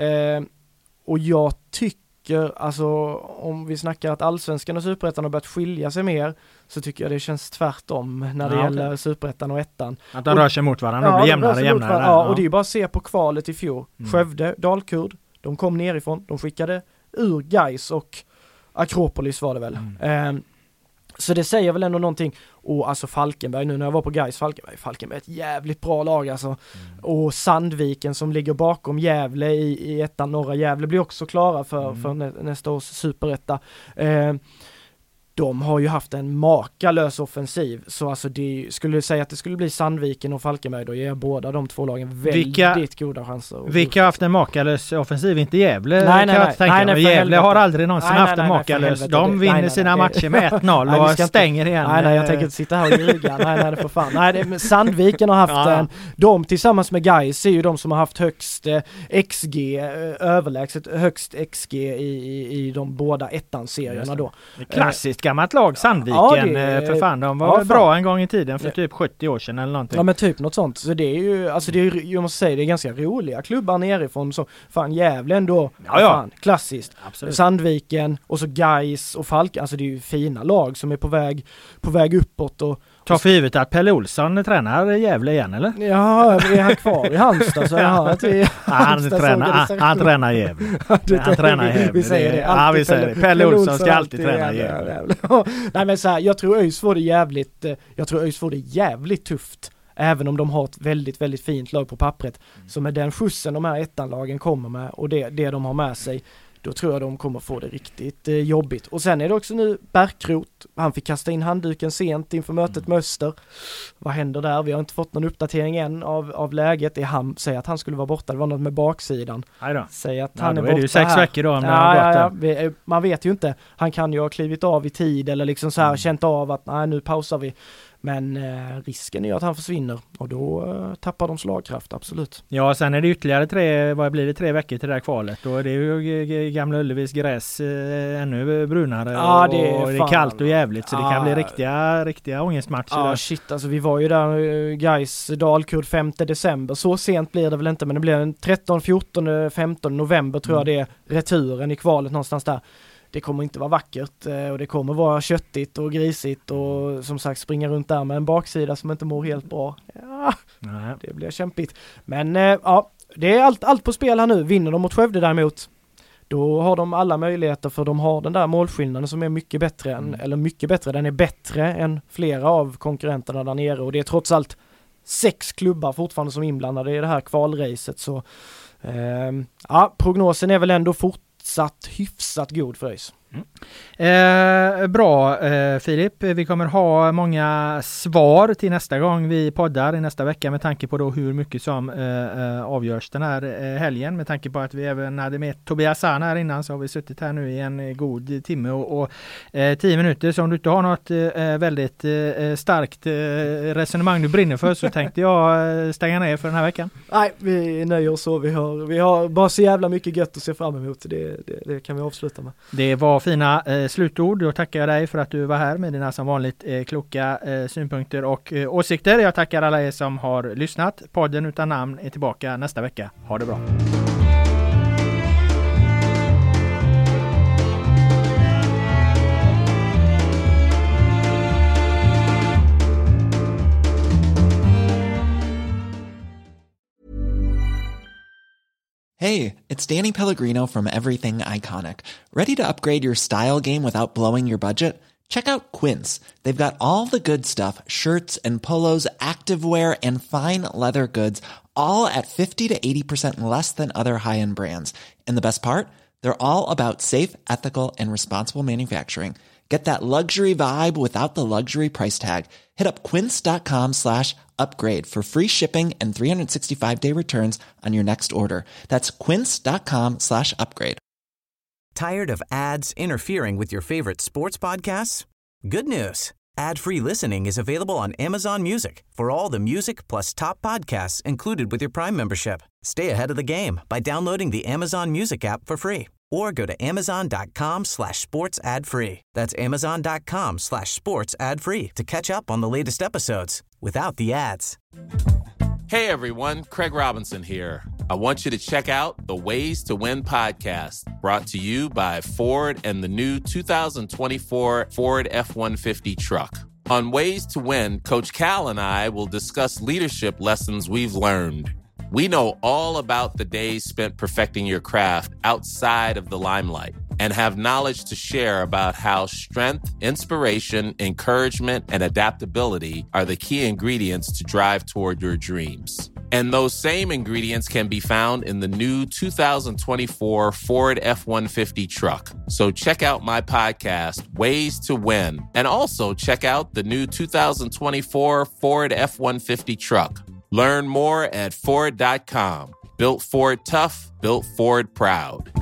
Och jag tycker, alltså om vi snackar att allsvenskan och Superettan har börjat skilja sig mer, så tycker jag det känns tvärtom när det gäller Superettan och ettan. Att de rör sig mot varandra och blir jämnare. Ja, och det är ju bara att se på kvalet i fjol. Skövde, Dalkurd, de kom nerifrån, de skickade ur Gais och Akropolis var det väl. Så det säger väl ändå någonting. Och alltså Falkenberg, nu när jag var på Gais, Falkenberg är ett jävligt bra lag alltså. Och Sandviken som ligger bakom Gävle i ettan, norra Gävle, blir också klara för nästa års superetta. De har ju haft en makalös offensiv, så alltså det skulle säga att det skulle bli Sandviken och Falkenberg, då ger båda de 2 lagen väldigt goda chanser. Vilka har haft en makalös offensiv? Inte Gävle? Nej, Gävle har aldrig någonsin haft en makalös. De vinner sina matcher med 1-0 och stänger igen. Nej, jag tänker inte sitta här och ljuga. Nej, för fan. Nej, Sandviken har haft de tillsammans med Gais är ju de som har haft högst XG, överlägset högst XG i de båda ettan-serierna då. Klassiskt gammalt lag, Sandviken, för fan, de var bra en gång i tiden för typ 70 år sedan eller någonting. Ja, men typ något sånt. Så det är ju, alltså det är, jag måste säga, det är ganska roliga klubbar nerifrån, så fan Gävle ändå, fan, klassiskt. Absolut. Sandviken och så Gais och Falken, alltså det är ju fina lag som är på väg uppåt. Och ta för givet att Pelle Olsson tränar Gävle igen, eller? Ja, är han kvar i Halmstad så han tränar Gävle. Han tränar Gävle. Vi säger det. Ja, vi säger det. Pelle Olsson ska alltid träna Gävle. Nej, men så här, jag tror ÖIS får det jävligt tufft. Även om de har ett väldigt, väldigt fint lag på pappret. Så med den skjutsen de här ettanlagen kommer med och det de har med sig, då tror jag de kommer få det riktigt jobbigt. Och sen är det också nu Bärkroth. Han fick kasta in handduken sent inför mötet med Öster. Vad händer där? Vi har inte fått någon uppdatering än av läget. Han säger att han skulle vara borta. Det var något med baksidan. Säger att han är borta. Det är ju 6 veckor då. Man vet ju inte. Han kan ju ha klivit av i tid eller liksom så här känt av att nej, nu pausar vi. Men risken är att han försvinner och då tappar de slagkraft, absolut. Ja, sen är det ytterligare 3 veckor till det här kvalet. Och det är ju Gamla Ullevis gräs ännu brunare och det är kallt och jävligt så det kan bli riktiga ångestmatcher. Ja, shit, alltså vi var ju där Gais Dalkurd 5 december. Så sent blir det väl inte, men det blir den 13, 14, 15 november tror jag det är returen i kvalet någonstans där. Det kommer inte vara vackert och det kommer vara köttigt och grisigt och som sagt springa runt där med en baksida som inte mår helt bra. Ja, det blir kämpigt. Men det är allt på spel här nu. Vinner de mot Skövde däremot, då har de alla möjligheter för de har den där målskillnaden som är mycket bättre den är bättre än flera av konkurrenterna där nere och det är trots allt 6 klubbar fortfarande som är inblandade i det här kvalracet så prognosen är väl ändå hyfsat god för oss. Bra Filip, vi kommer ha många svar till nästa gång vi poddar i nästa vecka med tanke på då hur mycket som avgörs den här helgen, med tanke på att vi även hade med Tobias Sahn här innan så har vi suttit här nu i en god timme och 10 minuter, så om du inte har något väldigt starkt resonemang du brinner för så tänkte jag stänga ner för den här veckan. Nej, vi nöjer oss så, vi har bara så jävla mycket gött att se fram emot, det kan vi avsluta med. Det var fina slutord. Då tackar jag dig för att du var här med dina som vanligt kloka synpunkter och åsikter. Jag tackar alla er som har lyssnat. Podden utan namn är tillbaka nästa vecka. Ha det bra. Hey, it's Danny Pellegrino from Everything Iconic. Ready to upgrade your style game without blowing your budget? Check out Quince. They've got all the good stuff, shirts and polos, activewear and fine leather goods, all at 50 to 80% less than other high-end brands. And the best part? They're all about safe, ethical and responsible manufacturing. Get that luxury vibe without the luxury price tag. Hit up quince.com/upgrade for free shipping and 365-day returns on your next order. That's quince.com/upgrade. Tired of ads interfering with your favorite sports podcasts? Good news. Ad-free listening is available on Amazon Music for all the music plus top podcasts included with your Prime membership. Stay ahead of the game by downloading the Amazon Music app for free or go to amazon.com/sports ad free. That's amazon.com/sports ad free to catch up on the latest episodes without the ads. Hey everyone, Craig Robinson here. I want you to check out the Ways to Win podcast, brought to you by Ford and the new 2024 Ford F-150 truck. On Ways to Win, Coach Cal and I will discuss leadership lessons we've learned. We know all about the days spent perfecting your craft outside of the limelight and have knowledge to share about how strength, inspiration, encouragement, and adaptability are the key ingredients to drive toward your dreams. And those same ingredients can be found in the new 2024 Ford F-150 truck. So check out my podcast, Ways to Win, and also check out the new 2024 Ford F-150 truck. Learn more at Ford.com. Built Ford tough, built Ford proud.